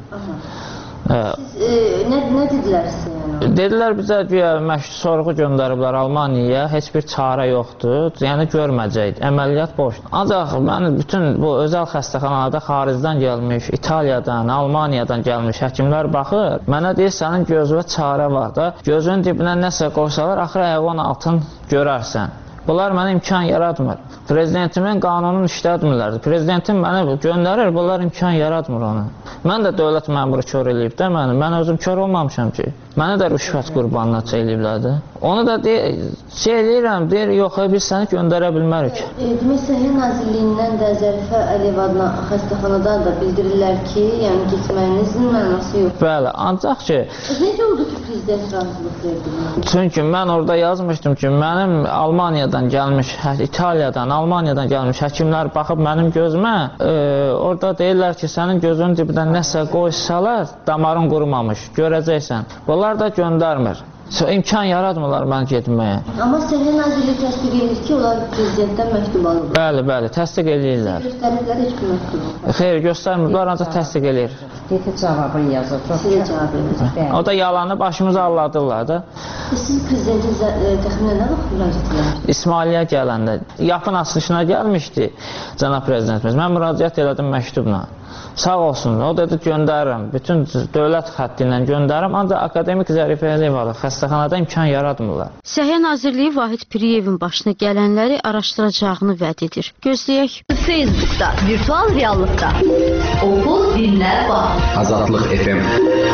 Siz e, nə, nə dedilər sizə? Yəni? Dedilər bizə güya məşq sorğu göndəriblər Almaniyaya, heç bir çarə yoxdur, yəni görməyəcək, əməliyyat boş. Ancaq mən bütün bu özəl xəstəxanalarda xaricdən gəlmiş, İtaliyadan, Almaniyadan gəlmiş həkimlər baxır, mənə deyir, sənin gözünə çarə var da, gözünün dibinə nəsə qoysalar, axır ayağın altın görərsən. Bunlar mənə imkan yaratmır. Prezidentimin qanununu işlətmirlər. Prezidentim mənə göndərir, bunlar imkan yaratmır onu. Mən də dövlət məmuru kör eləyib də məni. Mən özüm kör olmamışam ki. Mənə də rüşvət qurbanına eləyiblərdi. Onu da de, şey eləyirəm, deyir, yox, biz səni göndərə bilmərik. E, demək, Səhiyyə Nazirliyindən də Zərifə Əliyev adına xəstəxanadan da bildirirlər ki, yəni getməyinizin mənası yox. Bəli, ancaq ki... Necə oldu ki, prezident razılıq verdi? Çünki mən orada yazmışdım ki, mənim Almaniyadan gəlmiş, İtaliyadan, Almaniyadan gəlmiş həkimlər baxıb mənim gözümə, e, orada deyirlər ki, sənin gözünün dibindən nəsə qoysalar, damarın qurumamış, görəcəksən. Bunlar da göndərmir. İmkan yaratmırlar mən getməyə. Amma Səhiyyə Nazirliyi təsdiq edir ki, onlar prezidentdən məktub alırlar. Bəli, bəli, təsdiq edirlər. Göstəriblər heç bir məktub. Xeyr, göstərmirlər, ancaq təsdiq edir. Deyir cavabını yazır. Sizə cavab verir. O da yalanı başımıza alladırlar da. Siz prezidentin təxminən nə vaxt müraciət edirsiniz? İsmailiyə gələndə, yapın açılışına gəlmişdi cənab prezidentimiz. Mən müraciət elədim məktubla. Sağ olsun, o dedi göndərirəm, bütün dövlət xətti ilə göndərirəm, ancaq akademik Zərifə Əliyev xəstəxanada imkan yaratmırlar. Səhiyyə Nazirliyi Vahid Piriyevin başına gələnləri araşdıracağını vəd edir. Gözləyək. Facebookda, virtual reallıqda. Oxu, dinlə, bax. Azadlıq F M.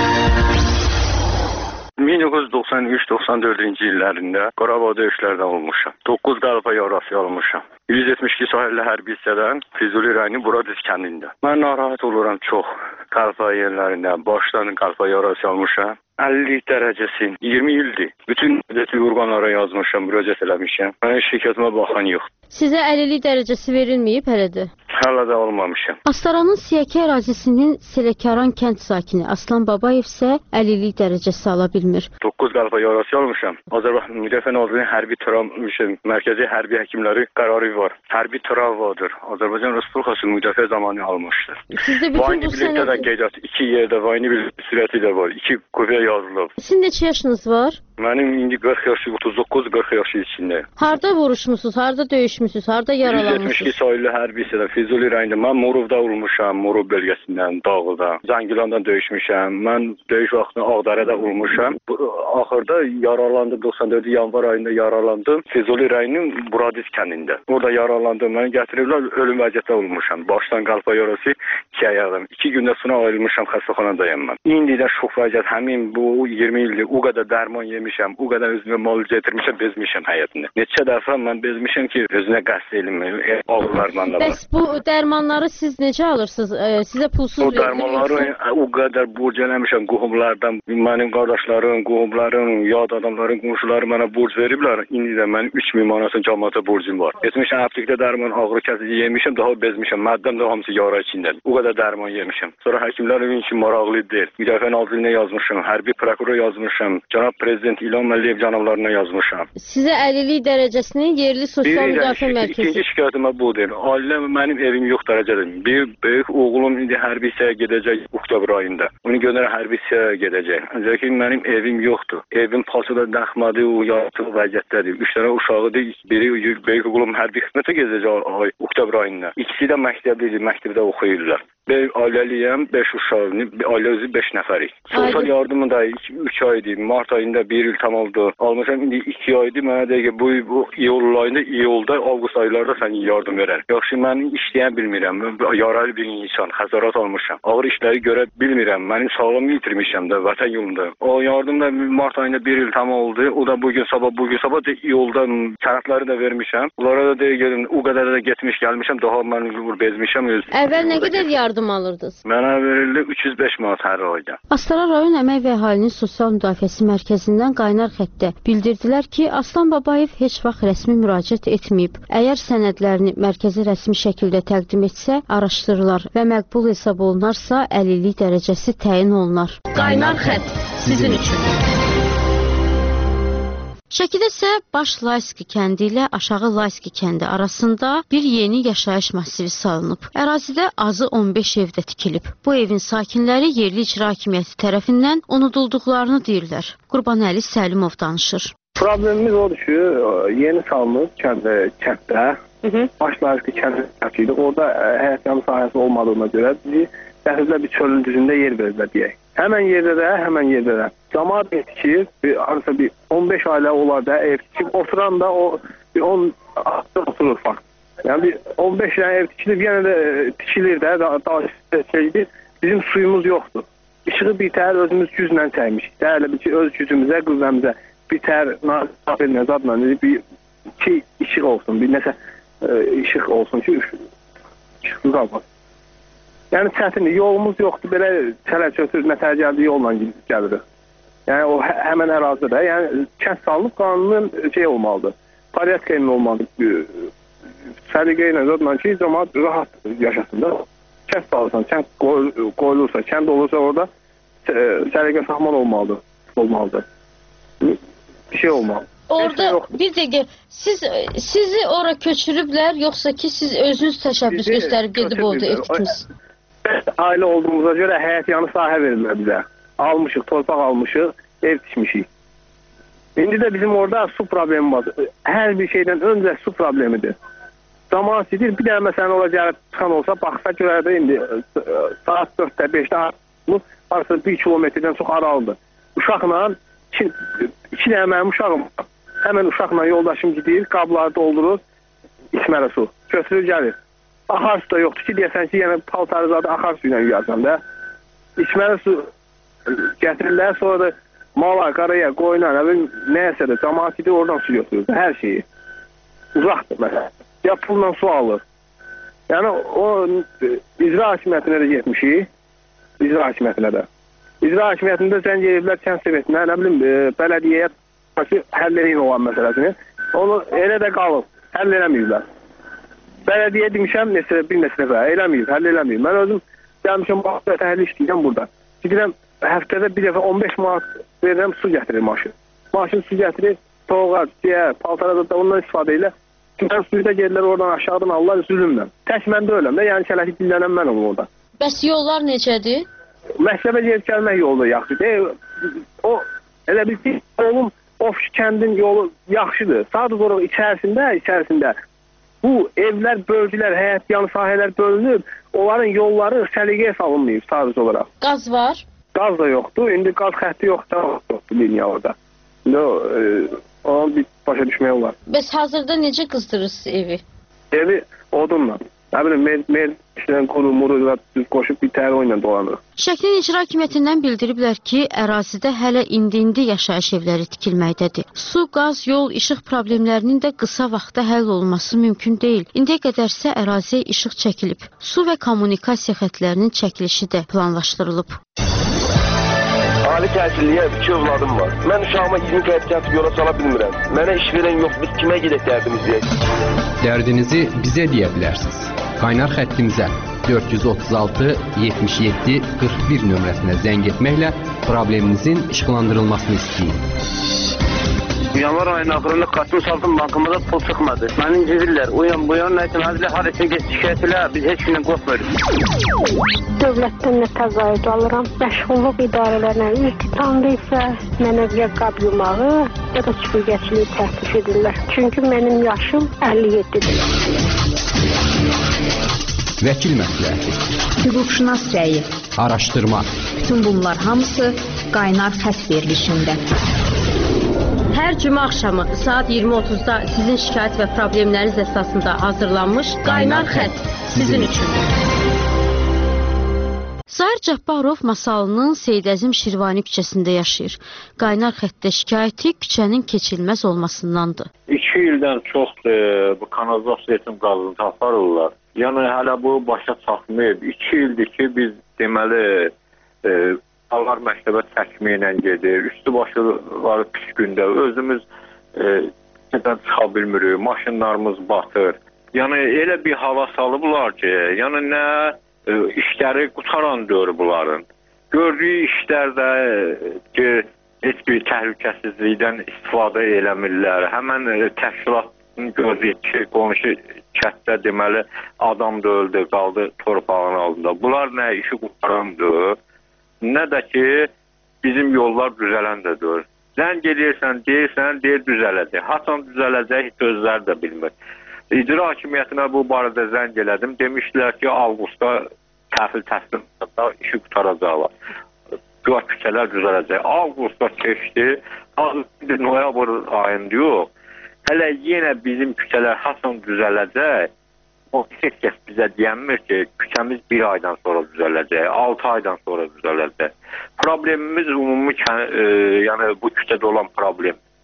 min doqquz yüz doxsan üç doxsan dördüncü illərində Qarabağ döyüşlərdən olmuşam. doqquz qəlpə yarası almışam. yüz yetmiş iki sahilli hərbi hissədən Füzuli rayonu Buradiz kəndində. Mən narahat oluram çox. Qəlpə yerlərində başdan qəlpə yarası almışam. əlli dərəcəsi, iyirmi ildir. Bütün dövlət orqanlara yazmışam, müraciət eləmişəm. Mənim şirkətimə baxan yox. Sizə əlillik dərəcəsi verilməyib hələdir? Hələ də almamışam. Astaranın Siyəkə ərazisinin Selekaran kənd sakini Aslan Babayev isə əlillik dərəcəsi ala bilmir. doqquz qəlpə yarası almışam. Azərbaycan Müdafiə Nazirliyinin hərbi trav mərkəzi hərbi həkimləri qərarı var. Hərbi travadır. Azərbaycan Respublikası müdafiə zamanı almışdır. Sizdə bütün bu sənəd də qeydiyyat iki yerdə vayni bir sürəti də var. iki qüvvə yazılıb. Sizin neçə yaşınız var? Mənim indi qırx yaşı, otuz doqquz qırx yaşı içindəyim. Harda vuruşmusunuz, harda döyüşmüsünüz, harda yaralanmışsınız? yüz yetmiş iki sahilli hərbi hissədə Füzuli rayonunda mən Morovda olmuşam, Morov bölgəsindən, Dağlıda. Zangilandan döyüşmüşəm. Mən döyüş vaxtında Ağdərədə olmuşam. Axırda yaralandım, doxsan dörd yanvar ayında yaralandım. Füzuli rayonunun Buradiz kəndində. Orada yaralandım, məni gətiriblər, ölüm vəziyyətdə olmuşam. Başdan qəlpə yarası iki ayağım. İki gündə sonra ayrılmışam, xəstəxanadayım mən. İndi də şox vəziyyət, həmin bu iyirmi ildir, o qədər dərman yemişəm, o qədər özümə müalicə etmişəm, bezmişəm həyatında. Neçə dəfə mən bezmişəm ki, özünə qəsd elmir, ağırlarla da var. Bəs bu dərmanları siz necə alırsınız? E, sizə pulsuz verilir? O dərmanları o qədər borc eləmişəm qohumlardan, mənim qardaşlarım, qohumlarım, yad adamların, qonşuları mənə borc veriblər. İndi də mənim üç min manatın cəmiyyətə borcum var. Etmişəm, aptekdə dərman, ağrı kəsici yemişəm, daha bezmişəm, məddəm də hamısı yara içindədir. O qədər dərman yemişəm. Sonra həkimlər üçün maraqlı deyil. Müdafiə Nazirliyinə yazmışam, hərbi prokurora yazmışam, cənab prezident İlham Əliyev cənablarına yazmışam. Sizə əlillik dərəcəsini yerli sosial müdafiə mərkəzi. İkinci şikayətimə budur. Ailə mənim evim yox dərəcədir. Bir böyük oğlum indi hərbi hissəyə gedəcək oktyabr ayında. Onu göndərə hərbi hissəyə gedəcək. Ancaq ki mənim evim yoxdur. Evim Pasada daxmadı, o yatıq vəziyyətdədir. Üç dənə uşağıdır. Biri böyük oğlum hərbi xidmətə gedəcək ay oktyabr ayında. İkisi də məktəblidir, məktəbdə oxuyurlar. Ben aileliyim, beş uşağım, ailesi beş nəfərik. Sosyal yardımı da üç aydı, Mart ayında bir il tam oldu. Almışam, indi iki aydı, mənə deyək ki, bu, bu iyul ayında, iyulda, avqust aylarda sən yardım verər. Yaxşı, mən işləyən bilmirəm, yaralı bir insan, xəsarət almışam. Ağır işləri görə bilmirəm, mənim sağlamı yitirmişəm də, vətən yolunda. O yardım da Mart ayında bir il tam oldu, o da bugün sabah, bugün sabah da iyulda sənədləri də vermişəm. Onlara da deyək, o qədər də getmiş, gəlmişəm, daha mən bezmişəm. Əvvəl nə qədər yardım yardım alırdınız? Mənə verildi üç yüz beş manat hər ayda. Astara rayon Əmək və Əhalinin Sosial Müdafiəsi Mərkəzindən qaynar xəttdə bildirdilər ki, Aslan Babayev heç vaxt rəsmi müraciət etməyib. Əgər sənədlərini mərkəzə rəsmi şəkildə təqdim etsə, araşdırılar və məqbul hesab olunarsa, əlillik dərəcəsi təyin olunar. Qaynar xətt sizin üçün. Şəkidə isə Baş Layski kəndi ilə Aşağı Layski kəndi arasında bir yeni yaşayış masivi salınıb. Ərazidə azı on beş evdə tikilib. Bu evin sakinləri yerli icra hakimiyyəti tərəfindən unudulduqlarını deyirlər. Qurbanəli Səlimov danışır. Problemimiz odur ki, yeni salınıb kənddə, Baş Layski kəndi, orada həyat yanı sahəsi olmadığına görə bizi dəhlizdə bir çölün düzündə yer verirlər deyək. Həmən yerdə də, həmən yerdə də. Camaat ev tikir, bir, bir on beş ailə olar da ev tikir, oturan da o bir on oturur fark. Yəni bir on beş dənə ev tikilir, yenə də tikilir də, daha şeydir, bizim suyumuz yoxdur. İşığı bir təhər özümüz güclə çəkmişik, dəhilə bir ki, öz gücümüzə, qüvvəmizə. bitər, nazir nəzadla bir iki işıq olsun, bir nəsə işıq olsun ki, işıqsız qalmaz. Yəni çətinlik, yolumuz yoxdur, belə çələ-çötür, nətər gəldiyi yolla gəlirik. Yəni o hə həmən ərazidə, yəni kənd salınıb qanunun şey olmalıdır, pariyat qeymin olmalıdır, səliqə ilə zadla ki, cəmaat rahat yaşasın da. Kənd salırsan, kənd qoyulursa, kənd olursa orada səliqə saxman olmalıdır, olmalıdır. Bir şey olmalı. Orada bir dəqiqə, siz sizi ora köçürüblər, yoxsa ki siz özünüz təşəbbüs göstərib gedib orada ev tikmisiniz? Ailə olduğumuza görə həyət yanı sahə verilmə bizə. Almışıq, torpaq almışıq, ev tikmişik. İndi də bizim orada su problemi var. Hər bir şeydən öncə su problemidir. Zaman sidir, bir dənə məsələn ola gəlib çıxan olsa, baxsa görərdə indi saat dörddə, beşdə bu varsa bir kilometrdən çox aralıdır. Uşaqla, iki, iki dənə mənim uşağım var. Həmən uşaqla yoldaşım gidir, qabları doldurur, içməli su. Götürür gəlir. Axar su da yoxdur ki, deyəsən ki, yəni paltarı zadı axar su ilə yuyarsan da. İçməli su gətirirlər, sonra da mala, qaraya, qoyuna, nə bilim, nəyəsə də cəmaat gidir, oradan su götürür, hər şeyi. Uzaqdır məsələn. Ya pulla su alır. Yəni o icra hakimiyyətinə də getmişik, icra hakimiyyətinə də. İcra hakimiyyətində zəng ediblər kənd sovetinə, nə bilim, bələdiyyəyə həll edin olan məsələsini. Onu elə də qalıb, həll eləməyiblər. Bələdiyyə demişəm, nesə, bir nesə dəfə, eləməyib, həll eləməyib. Mən özüm gəlmişəm, baxıb həll işləyəcəm burada. Gidirəm, həftədə bir dəfə on beş manat verirəm, su gətirir maşın. Maşın su gətirir, toğac, diyə, paltara da ondan istifadə ilə. Mən suyu da gelirlər oradan aşağıdan alırlar, zülümlə. Tək mən də öləm də, yəni şələki dinlənəm mən onu orada. Bəs yollar necədir? Məktəbə gedib gəlmək yolu da yaxşıdır. O, elə bir ki, oğlum, of kəndin yolu yaxşıdır. Sadəcə olaraq içərisində, içərisində bu evlər, bölgülər, həyət yanı sahələr bölünüb, onların yolları səliqəyə salınmayıb sadəcə olaraq. Qaz var? Qaz da yoxdur, indi qaz xətti yoxdur, yoxdur liniya orada. İndi o, e, onu bir başa düşmək olar. Bəs hazırda necə qızdırırsınız evi? Evi odunla. Nə bilim, mer, mer işlən quru, muru, düz qoşub bir təhər oyla dolanır. Şəklin İcra Hakimiyyətindən bildiriblər ki, ərazidə hələ indi-indi yaşayış evləri tikilməkdədir. Su, qaz, yol, işıq problemlərinin də qısa vaxtda həll olması mümkün deyil. İndiyə qədərsə əraziyə işıq çəkilib. Su və kommunikasiya xətlərinin çəkilişi də planlaşdırılıb. Ali təhsilliyə iki övladım var. Mən uşağıma iyirmi qəpikən yola sala bilmirəm. Mənə iş verən yox, biz kimə gedək dərdimiz deyək? Dərdinizi bizə deyə bilərsiniz. Qaynar xəttimizə dörd yüz otuz altı yetmiş yeddi qırx bir nömrəsinə zəng etməklə probleminizin işıqlandırılmasını istəyin. Yanvar ayının axırında Qasım Saltın bankımıza pul çıxmadı. Məni incidirlər. O yan bu yan nəyəcəm, həzlə harəsin get şikayət elə, biz heç kimdən qorxmuyoruz. Dövlətdən nə təzayüd alıram. Məşğulluq idarələrinə iltitamda isə mənə ya qab yumağı, ya da süpürgəçiliyi təklif edirlər. Çünki mənim yaşım əlli yeddidir. Vəkil məsləhəti, hüquqşünas rəyi, araşdırma. Bütün bunlar hamısı qaynar xətt verilişində. Hər cümə axşamı saat iyirmi otuzda sizin şikayət və problemləriniz əsasında hazırlanmış Qaynar Xətt sizin üçün. Zahir Cabbarov Masalının Seyid Əzim Şirvani küçəsində yaşayır. Qaynar xəttdə şikayəti küçənin keçilməz olmasındandır. İki ildən çoxdur bu kanalizasiya üçün qazıntı aparırlar. Yəni hələ bu başa çatmayıb. İki ildir ki biz deməli e, Ağlar məktəbə çəkmə ilə gedir, üstü başları pis gündə, özümüz e, nədən çıxa bilmirik, maşınlarımız batır. Yəni elə bir hava salıblar ki, yəni nə e, işləri qutaran dörü bunların. Gördüyü işlərdə e, ki, heç bir təhlükəsizlikdən istifadə eləmirlər. Həmən e, təşkilatın gördüyü ki, qonşu kətdə deməli adam da öldü, qaldı torpağın altında. Bunlar nə işi qutarandır? Nə də ki, bizim yollar düzələn də deyir. Zəng edirsən, deyirsən, deyir düzələcək. Haçan düzələcək, heç özləri də bilmir. İcra hakimiyyətinə bu barədə zəng elədim. Demişdilər ki, avqustda təhvil təslimatında işi qutaracaqlar. Güya küçələr düzələcək. Avqustda keçdi, noyabr ayında yox. Hələ yenə bizim küçələr haçan düzələcək. O heç kəs bizə deyənmir ki, küçəmiz bir aydan sonra düzələcək, altı aydan sonra düzələcək. Problemimiz ümumi, e, yəni bu küçədə olan problem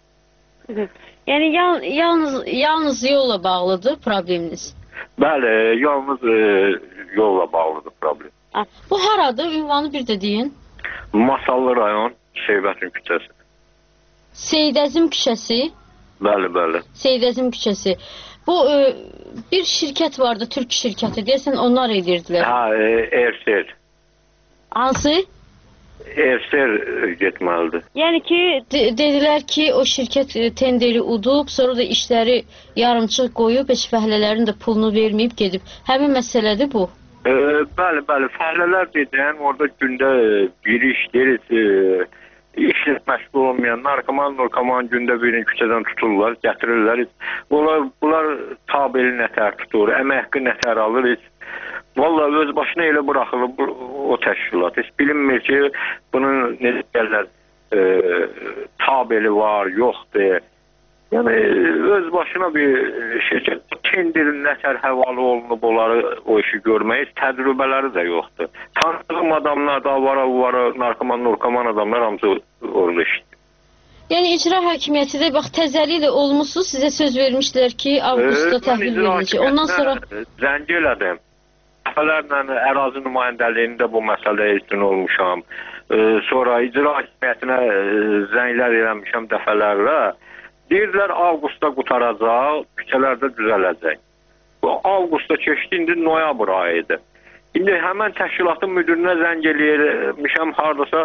Yəni yal yalnız yalnız yolla bağlıdır probleminiz. Bəli, yalnız e, yolla bağlıdır problem. Ha, bu haradır? Ünvanı bir də deyin. Masallı rayon, Şeybətin küçəsi. Seydəzim küçəsi. Bəli, bəli. Seydəzim küçəsi. Bu e, bir şirkət vardı, Türk şirkəti. Deyəsən onlar edirdilər. Ha, e, Ersel. Hansı? Ersel getməlidir. Yəni ki, de dedilər ki, o şirkət tenderi udub, sonra da işləri yarımçıq qoyub, heç fəhlələrin də pulunu verməyib gedib. Həmin məsələdir bu. E, bəli, bəli. Fəhlələr dedən orada gündə bir iş deyir, e, işlə məşğul olmayan narkoman, narkoman gündə birini küçədən tuturlar, gətirirlər. Bunlar, bunlar tabeli nətər tutur, əmək nətər alır. Vallahi öz başına elə bıraxılıb o təşkilat. Heç bilinmir ki, bunun necə deyirlər, e, tabeli var, yoxdur. Yəni öz başına bir şirkət tenderin nətər həvalı olunub onları o işi görmək, təcrübələri də yoxdur. Tanıdığım adamlar da var, var, narkoman, narkoman adamlar hamısı orada işdir. Yəni icra hakimiyyəti də bax təzəliklə olmuşsunuz, sizə söz vermişdilər ki, avqustda təhvil veriləcək. Ondan sonra zəng elədim. Dəfələrlə ərazi nümayəndəliyində bu məsələyə üstün olmuşam. Ee, sonra icra hakimiyyətinə e, zənglər eləmişəm dəfələrlə. Deyirlər, avqustda qutaracaq, küçələrdə düzələcək. Bu avqustda keçdi, indi noyabr ayıdır. İndi həmən təşkilatın müdürünə zəng eləyirmişəm, haradasa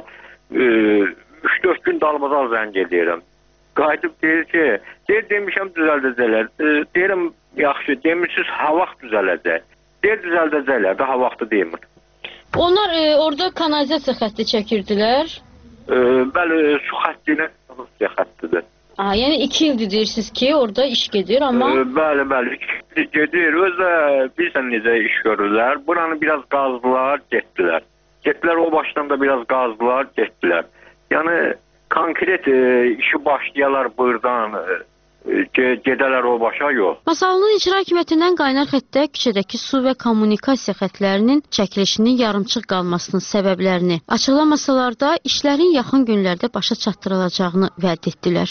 üç dörd gün dalbadal zəng eləyirəm. Qayıdıb deyir ki, deyir, demişəm düzəldəcəklər. E, deyirəm, yaxşı, demişsiniz, ha vaxt düzələcək. Deyir, düzəldəcəklər, daha vaxtı demir. Onlar e, orada kanalizasiya xətti çəkirdilər? E, bəli, su xəttinə kanalizasiya xəttidir. Aha, yəni iki ildir deyirsiniz ki, orada iş gedir, amma... E, bəli, bəli, iki ildir gedir. Özdə bilsən necə iş görürlər. Buranı biraz qazdılar, getdilər. Getdilər, o başdan da biraz qazdılar, getdilər. Yəni, konkret e, işi başlayalar buradan... E, gedələr o başa yox. Masalının icra hakimiyyətindən qaynar xəttə küçədəki su və kommunikasiya xətlərinin çəkilişinin yarımçıq qalmasının səbəblərini açıqlamasalar da işlərin yaxın günlərdə başa çatdırılacağını vəd etdilər.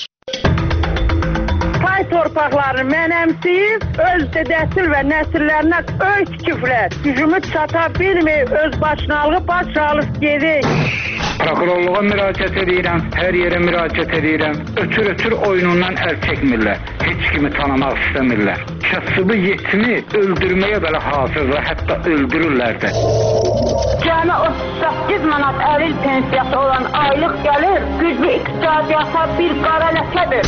Pay torpaqlarını mənəmsiyib, öz dədəsil və nəsillərinə öz küfrət, gücümü çata bilməyib, öz başınalığı baş alıb gedik. Prokurorluğa müraciət edirəm, hər yerə müraciət edirəm. Ötür-ötür oyunundan əl çəkmirlər, heç kimi tanımaq istəmirlər. Kasıbı yetimi öldürməyə belə hazırlar, hətta öldürürlər də. Cəmi otuz səkkiz manat əlil pensiyası olan aylıq gəlir, güclü iqtisadiyyata bir qara ləkədir.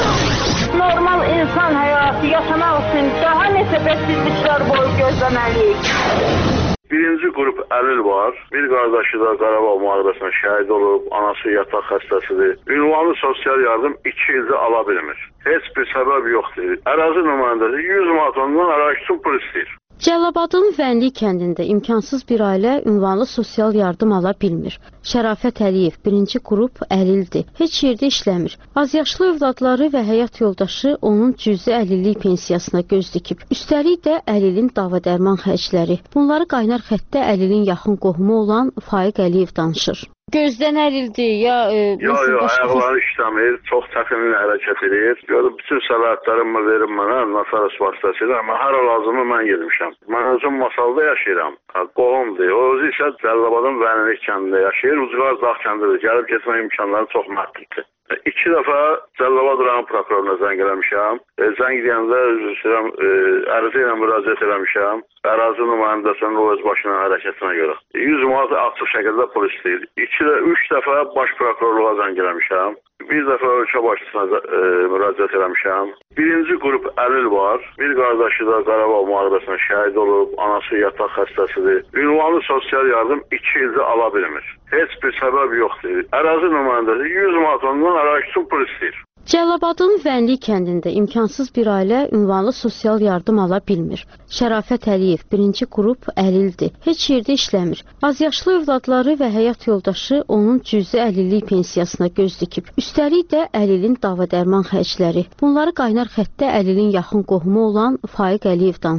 Normal insan həyatı yaşamaq üçün daha neçə bədsizliklər boyu gözləməliyik. Birinci qrup əlil var. Bir qardaşı da Qarabağ müharibəsində şəhid olub, anası yataq xəstəsidir. Ünvanlı sosial yardım iki ildir ala bilmir. Heç bir səbəb yoxdur. Ərazi nümayəndəsi yüz manat ondan ərazi üçün pul istəyir. Cəlilabadın Vənli kəndində imkansız bir ailə ünvanlı sosial yardım ala bilmir. Şərafət Əliyev birinci qrup əlildir. Heç yerdə işləmir. Azyaşlı övladları və həyat yoldaşı onun cüzi əlillik pensiyasına göz dikib. Üstəlik də əlilin dava dərman xərcləri. Bunları qaynar xəttə əlilin yaxın qohumu olan Faiq Əliyev danışır. Gözdən əlildir, ya... E, yox, yox, ayaqları işləmir, çox çətinlə hərəkət edir. Görüb, bütün səlahiyyətlərimi verim mənə, Nasaras vasitəsilə, amma hər lazımı mən gedmişəm. Mən özüm Masalda yaşayıram, qohumdur. O özü isə Cəlilabadın Vənilik kəndində yaşayır, Ucqar Dağ kəndidir. Gəlib getmə imkanları çox məhduddur. İki dəfə Cəlilabad rayon prokuroruna zəng eləmişəm. E, zəng deyəndə üzr istəyirəm, e, ərizə ilə müraciət eləmişəm. Ərazi nümayəndəsinin o öz başına hərəkətinə görə. yüz manat açıq şəkildə pul istəyir. İki də üç dəfə baş prokurorluğa zəng eləmişəm. Bir dəfə ölkə başçısına e, müraciət eləmişəm. Birinci qrup əlil var. Bir qardaşı da Qarabağ müharibəsində şəhid olub, anası yataq xəstəsidir. Ünvanlı sosial yardım iki ildir ala bilmir. Heç bir səbəb yoxdur. Ərazi nümayəndəsi yüz manat ondan ərazi üçün pul istəyir. Cəlilabadın Vənli kəndində imkansız bir ailə ünvanlı sosial yardım ala bilmir. Şərafət Əliyev birinci qrup əlildir. Heç yerdə işləmir. Azyaşlı övladları və həyat yoldaşı onun cüzi əlillik pensiyasına göz dikib. Üstəlik də əlilin dava dərman xərcləri. Bunları qaynar xəttə əlilin yaxın qohumu olan Faiq Əliyev danışır.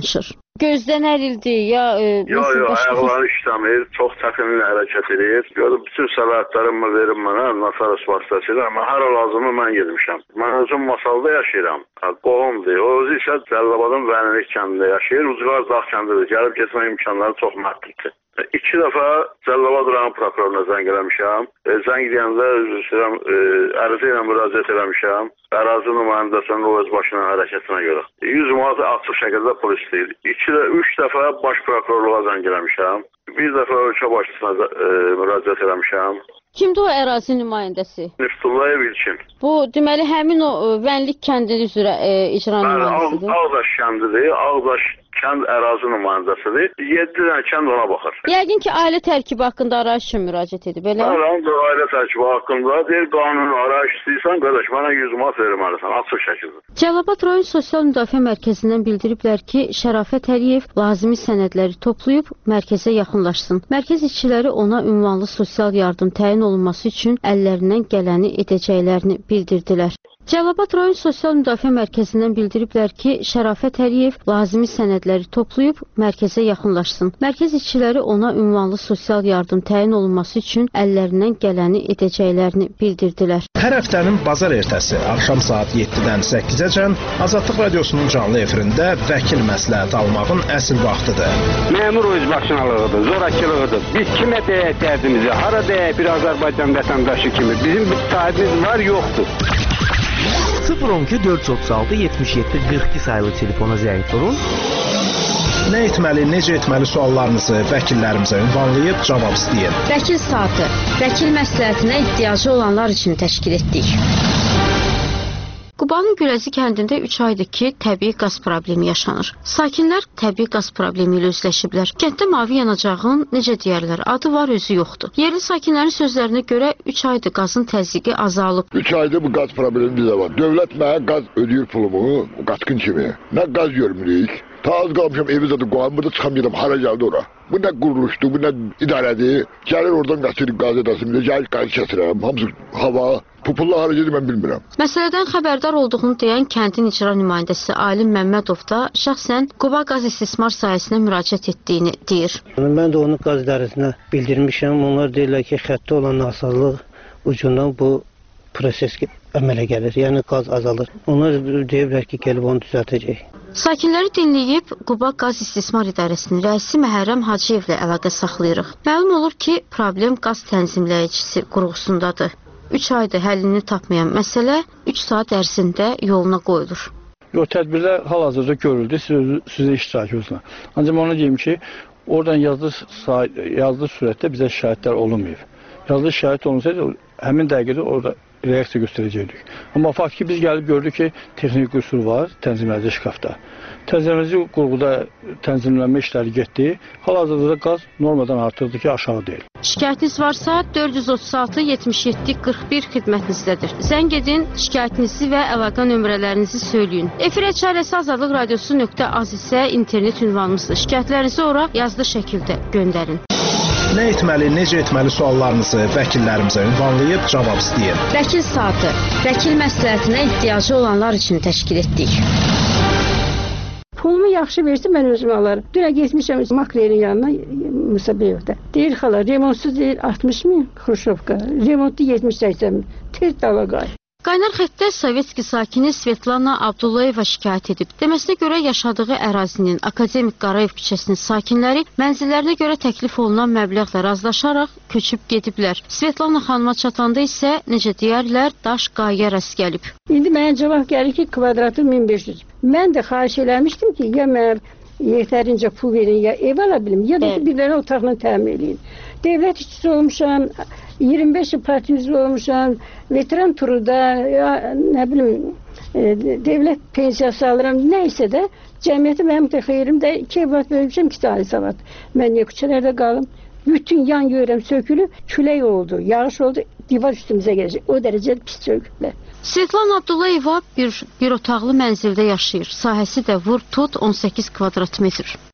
Gözdən ərildi, ya... E, yox, yox, ayaqları işləmir, çox çətinliklə hərəkət edir. Görüb, bütün səlahiyyətlərimi verim mənə, Nasaros vasitəsilə, amma hər lazımı mən gedmişəm. Mən özüm Masalda yaşayıram, qohumdur. O özü isə Cəllabadın Vənilik kəndində yaşayır, Ucqar Dağ kəndidir. Gəlib getmək imkanları çox məhduddur. İki dəfə Cəllabad rayon prokuroruna zəng eləmişəm. E, zəng deyəndə üzr istəyirəm, e, ərizə ilə müraciət eləmişəm. Ərazi nümayəndəsinin o öz başına hərəkətinə görə. yüz manat açıq şəkildə pul istəyir. İki də üç dəfə baş prokurorluğa zəng eləmişəm. Bir dəfə ölkə başçısına e, müraciət eləmişəm. Kimdir o ərazi nümayəndəsi? Niftullayev İlkin. Bu, deməli, həmin o Vənlik kəndinin üzrə e, icra nümayəndəsidir. Ağdaş kəndidir, Ağdaş kənd ərazi nümayəndəsidir. yeddi dənə kənd ona baxır. Yəqin ki, ailə tərkibi haqqında arayış üçün müraciət edib, elə? Hər ailə tərkibi haqqında deyir, qanun arayış istəyirsən, qardaş, mənə yüz manat verməlisən, açıq şəkildə. Cəlilabad rayon Sosial Müdafiə Mərkəzindən bildiriblər ki, Şərafət Əliyev lazımi sənədləri toplayıb mərkəzə yaxınlaşsın. Mərkəz işçiləri ona ünvanlı sosial yardım təyin olunması üçün əllərindən gələni edəcəklərini bildirdilər. Cəlilabad rayon Sosial Müdafiə Mərkəzindən bildiriblər ki, Şərafət Əliyev lazımi sənədləri toplayıb mərkəzə yaxınlaşsın. Mərkəz işçiləri ona ünvanlı sosial yardım təyin olunması üçün əllərindən gələni edəcəklərini bildirdilər. Hər həftənin bazar ertəsi axşam saat yeddidən səkkizəcən Azadlıq Radiosunun canlı efirində vəkil məsləhət almağın əsl vaxtıdır. Məmur özbaşınalığıdır, zorakılığıdır. Biz kimə deyək dərdimizi, hara deyək bir Azərbaycan vətəndaşı kimi. Bizim bir sahibimiz var, yoxdur. sıfır on iki dörd yüz otuz altı yetmiş yeddi qırx iki sayılı telefona zəng vurun. Nə etməli, necə etməli suallarınızı vəkillərimizə ünvanlayıb cavab istəyin. Vəkil saatı, vəkil məsləhətinə ehtiyacı olanlar üçün təşkil etdik. Qubanın Gürəzi kəndində üç aydır ki, təbii qaz problemi yaşanır. Sakinlər təbii qaz problemi ilə üzləşiblər. Kənddə mavi yanacağın, necə deyərlər, adı var, özü yoxdur. Yerli sakinlərin sözlərinə görə üç aydır qazın təzyiqi azalıb. üç aydır bu qaz problemi bizə var. Dövlət mənə qaz ödəyir pulumu, qatqın kimi. Nə qaz görmürük. Ta az qalmışam evi zaten qoyam, burada çıxam gedim, hara gəldi ora. Bu nə quruluşdur, bu nə idarədir. Gəlir oradan qaçırıq qaz edəsim, gəlir qaz kəsirəm, hamısı hava. Pupulla hara gedir mən bilmirəm. Məsələdən xəbərdar olduğunu deyən kəndin icra nümayəndəsi Alim Məmmədov da şəxsən Quba qaz istismar sahəsinə müraciət etdiyini deyir. Mən də onu qaz idarəsinə bildirmişəm. Onlar deyirlər ki, xəttdə olan nasazlıq ucundan bu proses əmələ gəlir. Yəni qaz azalır. Onlar deyirlər ki, gəlib onu düzəltəcək. Sakinləri dinləyib Quba Qaz İstismar İdarəsinin rəisi Məhərrəm Hacıyevlə əlaqə saxlayırıq. Məlum olur ki, problem qaz tənzimləyicisi qurğusundadır. üç aydır həllini tapmayan məsələ üç saat ərzində yoluna qoyulur. Yox, tədbirlər hal-hazırda görüldü, siz sizə iştirak edirsiniz. Ancaq ona deyim ki, oradan yazılı yazılı surətdə bizə şikayətlər olunmayıb. Yazılı şikayət olunsaydı, həmin dəqiqədə orada reaksiya göstərəcəkdik. Amma fakt ki, biz gəlib gördük ki, texnik qüsur var tənzimləyici şkafda. Tənzimləyici qurğuda tənzimlənmə işləri getdi. Hal-hazırda da qaz normadan artıqdır ki, aşağı deyil. Şikayətiniz varsa dörd yüz otuz altı yetmiş yeddi qırx bir xidmətinizdədir. Zəng edin, şikayətinizi və əlaqə nömrələrinizi söyləyin. Efirə çarəsi azadlıq radiosu nöqtə az isə internet ünvanımızdır. Şikayətlərinizi ora yazılı şəkildə göndərin. Nə etməli, necə etməli suallarınızı vəkillərimizə ünvanlayıb cavab istəyin. Vəkil saatı, vəkil məsləhətinə ehtiyacı olanlar üçün təşkil etdik. Pulumu yaxşı versə mən özüm alarım. Dünə getmişəm Makrelin yanına Musa Beyovda. Deyir xala, remontsuz deyir altmış min Xruşovka, remontlu yetmiş səksən min. Tez dala qay. Qaynar xəttdə Sovetski sakini Svetlana Abdullayeva şikayət edib. Deməsinə görə yaşadığı ərazinin Akademik Qarayev küçəsinin sakinləri mənzillərinə görə təklif olunan məbləğlə razılaşaraq köçüb gediblər. Svetlana xanıma çatanda isə, necə deyərlər, daş qayaya rast gəlib. İndi mənə cavab gəlir ki, kvadratı min beş yüz. Mən də xahiş eləmişdim ki, ya mən yetərincə pul verin, ya ev ala bilim, ya da ki, bir dənə otaqla təmin edin. Devlət işçisi olmuşam, iyirmi beş il partiyası olmuşam, veteran turuda, ya nə bilim, e, devlət pensiyası alıram, nəysə də, cəmiyyəti mənim də xeyrim də iki evlat bölmüşəm, iki tane savad. Mən niyə küçələrdə qalım? Bütün yan görəm sökülü, külək oldu, yağış oldu, divar üstümüzə gələcək. O dərəcədə pis söküblər. Svetlana Abdullayeva bir, bir otaqlı mənzildə yaşayır. Sahəsi də vur tut on səkkiz kvadrat metr.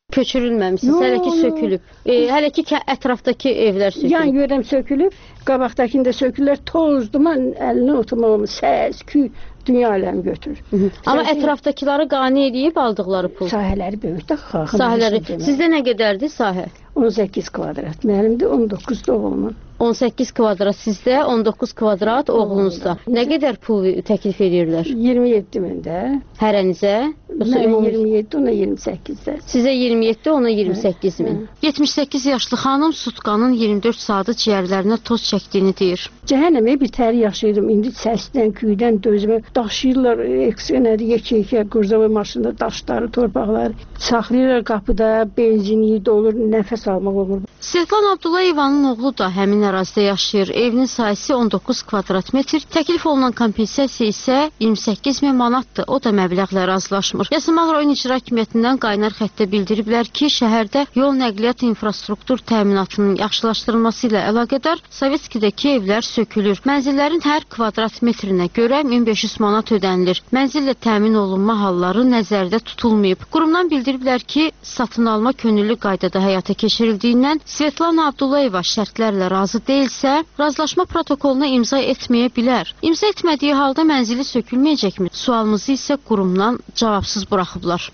Köçürülməmisiniz, hələ ki sökülüb. E, hələ ki ətrafdakı evlər sökülüb. Yan görəm sökülüb, qabaqdakında sökülür, toz, duman, əlini oturmağımı, səs, küy, dünya aləmi götürür. Hı -hı. Amma Səsi... ətrafdakıları qane edib aldıqları pul. Sahələri böyükdə xalqın. Sahələri. Sizdə nə qədərdir sahə? on səkkiz kvadrat. Mənimdə on doqquz da oğlumun. on səkkiz kvadrat sizdə, on doqquz kvadrat oğlunuzda. Nə qədər pul təklif edirlər? iyirmi yeddi məndə. Hərənizə? Mən iyirmi yeddi, ona iyirmi səkkizdə. Sizə iyirmi yeddi, ona iyirmi səkkiz min. yetmiş səkkiz yaşlı xanım sutkanın iyirmi dörd saatı ciyərlərinə toz çəkdiyini deyir. Cəhənnəmə bir təri yaşayırdım. İndi səsdən, küydən dözmə. Daşıyırlar, eksenədi, yekə-yekə, qurzava maşında daşları, torpaqları. Saxlayırlar qapıda, benzini dolur, nəfəs almaq olur. Svetlana Abdullayevanın oğlu da həmin ərazidə yaşayır. Evinin sahəsi on doqquz kvadrat metr. Təklif olunan kompensasiya isə iyirmi səkkiz min manatdır. O da məbləğlə razılaşmır. Yasamal rayon icra hakimiyyətindən qaynar xəttə bildiriblər ki, şəhərdə yol nəqliyyat infrastruktur təminatının yaxşılaşdırılması ilə əlaqədar Sovetskidəki evlər sökülür. Mənzillərin hər kvadrat metrinə görə min beş yüz manat ödənilir. Mənzillə təmin olunma halları nəzərdə tutulmayıb. Qurumdan bildiriblər ki, satın alma könüllü qaydada həyata keçirildiyindən Svetlana Abdullayeva şərtlərlə razı deyilsə, razılaşma protokoluna imza etməyə bilər. İmza etmədiyi halda mənzili sökülməyəcəkmi? Sualımızı isə qurumdan cavabsız buraxıblar.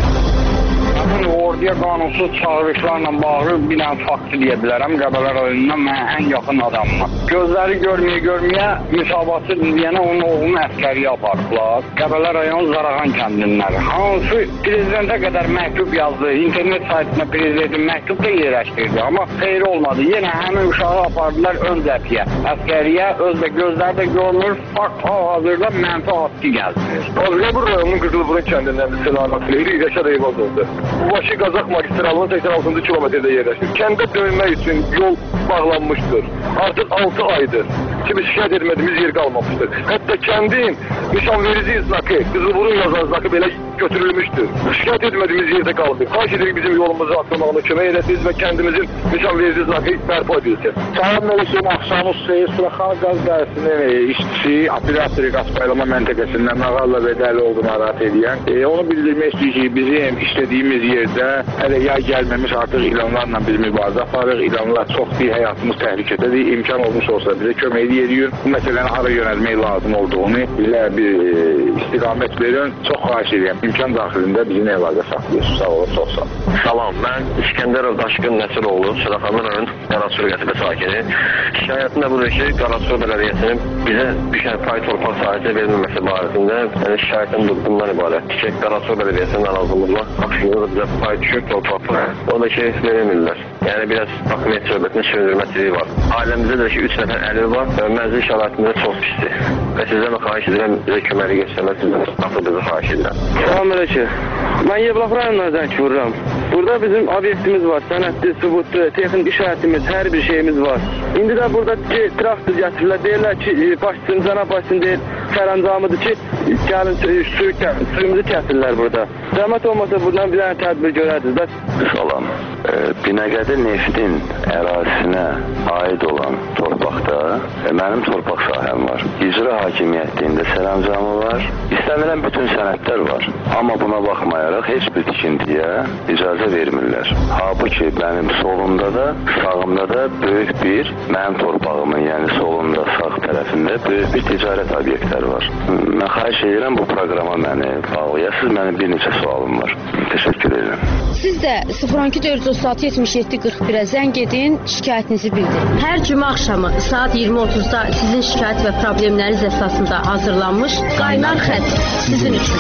Orduya qanunsuz çağırışlarla bağlı bir dənə faktı deyə bilərəm. Qəbələ rayonundan mən ən yaxın adamım. Gözləri görməyə-görməyə müsabatı deyənə onun oğlunu əskəriyə apardılar. Qəbələ rayon Zarağan kəndindən. Hansı prezidentə qədər məktub yazdı. İnternet saytına prezidentin məktub da yerləşdirdi. Amma xeyri olmadı. Yenə həmin uşağı apardılar ön cəbhəyə. Əskəriyə özdə gözləri də görünür. Fakt hal-hazırda mənfi haqqı gəldirir. Qazqabur rayonunun Qızılburun kəndindən Selamat Leyli Rəşad Eyvaz oldu. Başı Qazaq magistralının səksən altıncı kilometrdə yerləşir. Kəndə dönmək üçün yol bağlanmışdır. Artıq altı aydır ki, biz şikayət etmədiyimiz yer qalmamışdır. Hətta kəndin nişanverici znakı, Qızılburun yazan znakı belə götürülmüşdür. Şikayət etmədiyimiz yerdə qalmır. Xahiş edirik bizim yolumuzu atılmağına kömək edəsiniz və kəndimizin nişanverici znakı bərpa edilsin. Salam Məlikim, axşamı Seyir Suraxan qaz dairesinin işçisi, operator qaz paylama məntəqəsindən Nağalla və Dəli oldu narahat edən. E, onu bildirmək istəyir ki, bizim işlədiyimiz yerdə hələ yay gəlməmiş artıq ilanlarla bir mübarizə aparırıq. İlanlar çox deyil, həyatımız təhlükədədir. İmkan olmuş olsa bizə kömək edirik. Bu məsələni hara yönəlmək lazım olduğunu bizə bir e, istiqamət verin. Çox xahiş edirəm. İmkan daxilində bizimlə əlaqə saxlayırsınız. Sağ olun, çox sağ olun. Salam, mən İskəndərov Daşqın Nəsiroğlu, Şiraxanlı rayon Qarasur qəsəbə sakini. Şikayətim də budur ki, Qarasur bələdiyyəsinin bizə düşən pay torpaq sahəsi verilməməsi barəsində yəni şikayətim bundan ibarətdir ki, Qarasur bələdiyyəsinin narazılıqla aksiyonu bizə pay düşür torpaqlar. O da ki, verilmirlər. Yəni biraz hakimiyyət söhbətinin sürdürməsiliyi var. Ailəmizdə də ki, üç nəfər əlil var və mənzil şəraitində çox pisdir. Və sizdən xahiş edirəm, bizə köməli göstərməsindən atıldığı xahiş edirəm. Salam Məlikim. Mən Yevlax rayonundan zəng vururam. Burada bizim obyektimiz var, sənədli, sübutlu, texnik işarətimiz, hər bir şeyimiz var. İndi də burada ki, traktor gətirirlər, deyirlər ki, başçısın, cənab başçısın deyir, sərəncamıdır ki, gəlin suyu, suyumuzu kəsirlər burada. Zəhmət olmasa buradan bir dənə tədbir görərdiniz. Salam. E, Binəqədi Neftin ərazisinə aid olan torpaqda e, mənim torpaq sahəm var. İcra hakimiyyətində sərəncamı var. İstənilən bütün sənədlər var. Amma buna baxmayaraq heç bir tikintiyə icazə vermirlər. Halbuki mənim solumda da, sağımda da böyük bir, mənim torpağımın, yəni solumda, sağ tərəfində böyük bir ticarət obyektləri var. Mən xahiş edirəm bu proqrama məni bağlayasınız. Mənim bir neçə sualım var. Təşəkkür edirəm. Siz də sıfır on iki dörd yüz otuz altı yetmiş yeddi qırx birə zəng edin, şikayətinizi bildirin. Hər cümə axşamı saat iyirmi otuzda sizin şikayət və problemləriniz əsasında hazırlanmış Qaynar Xətt sizin üçün.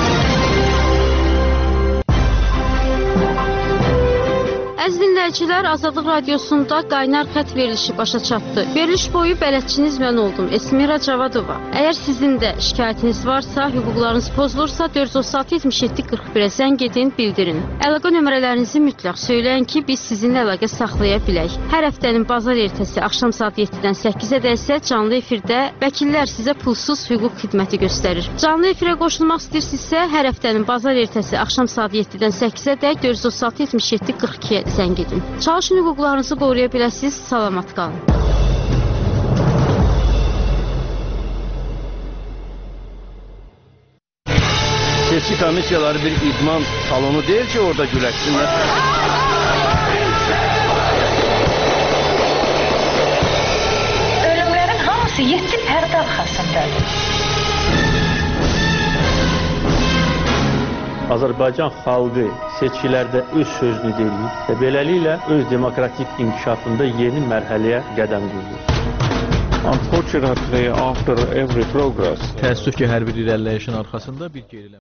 Əziz dinləyicilər, Azadlıq Radiosunda Qaynar Xətt verilişi başa çatdı. Veriliş boyu bələdçiniz mən oldum, Esmira Cavadova. Əgər sizin də şikayətiniz varsa, hüquqlarınız pozulursa, dörd yüz otuz altı yetmiş yeddi qırx birə zəng edin, bildirin. Əlaqə nömrələrinizi mütləq söyləyin ki, biz sizinlə əlaqə saxlaya bilək. Hər həftənin bazar ertəsi axşam saat yeddidən səkkizədək isə canlı efirdə vəkillər sizə pulsuz hüquq xidməti göstərir. Canlı efirə qoşulmaq istəyirsinizsə, hər həftənin bazar ertəsi axşam saat yeddidən səkkizədək dörd yüz otuz altı yetmiş yeddi qırx ikiyə zəng edin. Çalışın hüquqlarınızı qoruya biləsiniz. Salamat qalın. Seçki komissiyaları bir idman salonu deyil ki, orada güləşsinlər. şəxsiyyəti pərdə arxasındadır. Azərbaycan xalqı seçkilərdə öz sözünü deyir və beləliklə öz demokratik inkişafında yeni mərhələyə qədəm qoyur. Unfortunately, after every progress, təəssüf ki, hər bir irəliləyişin arxasında bir geriləmə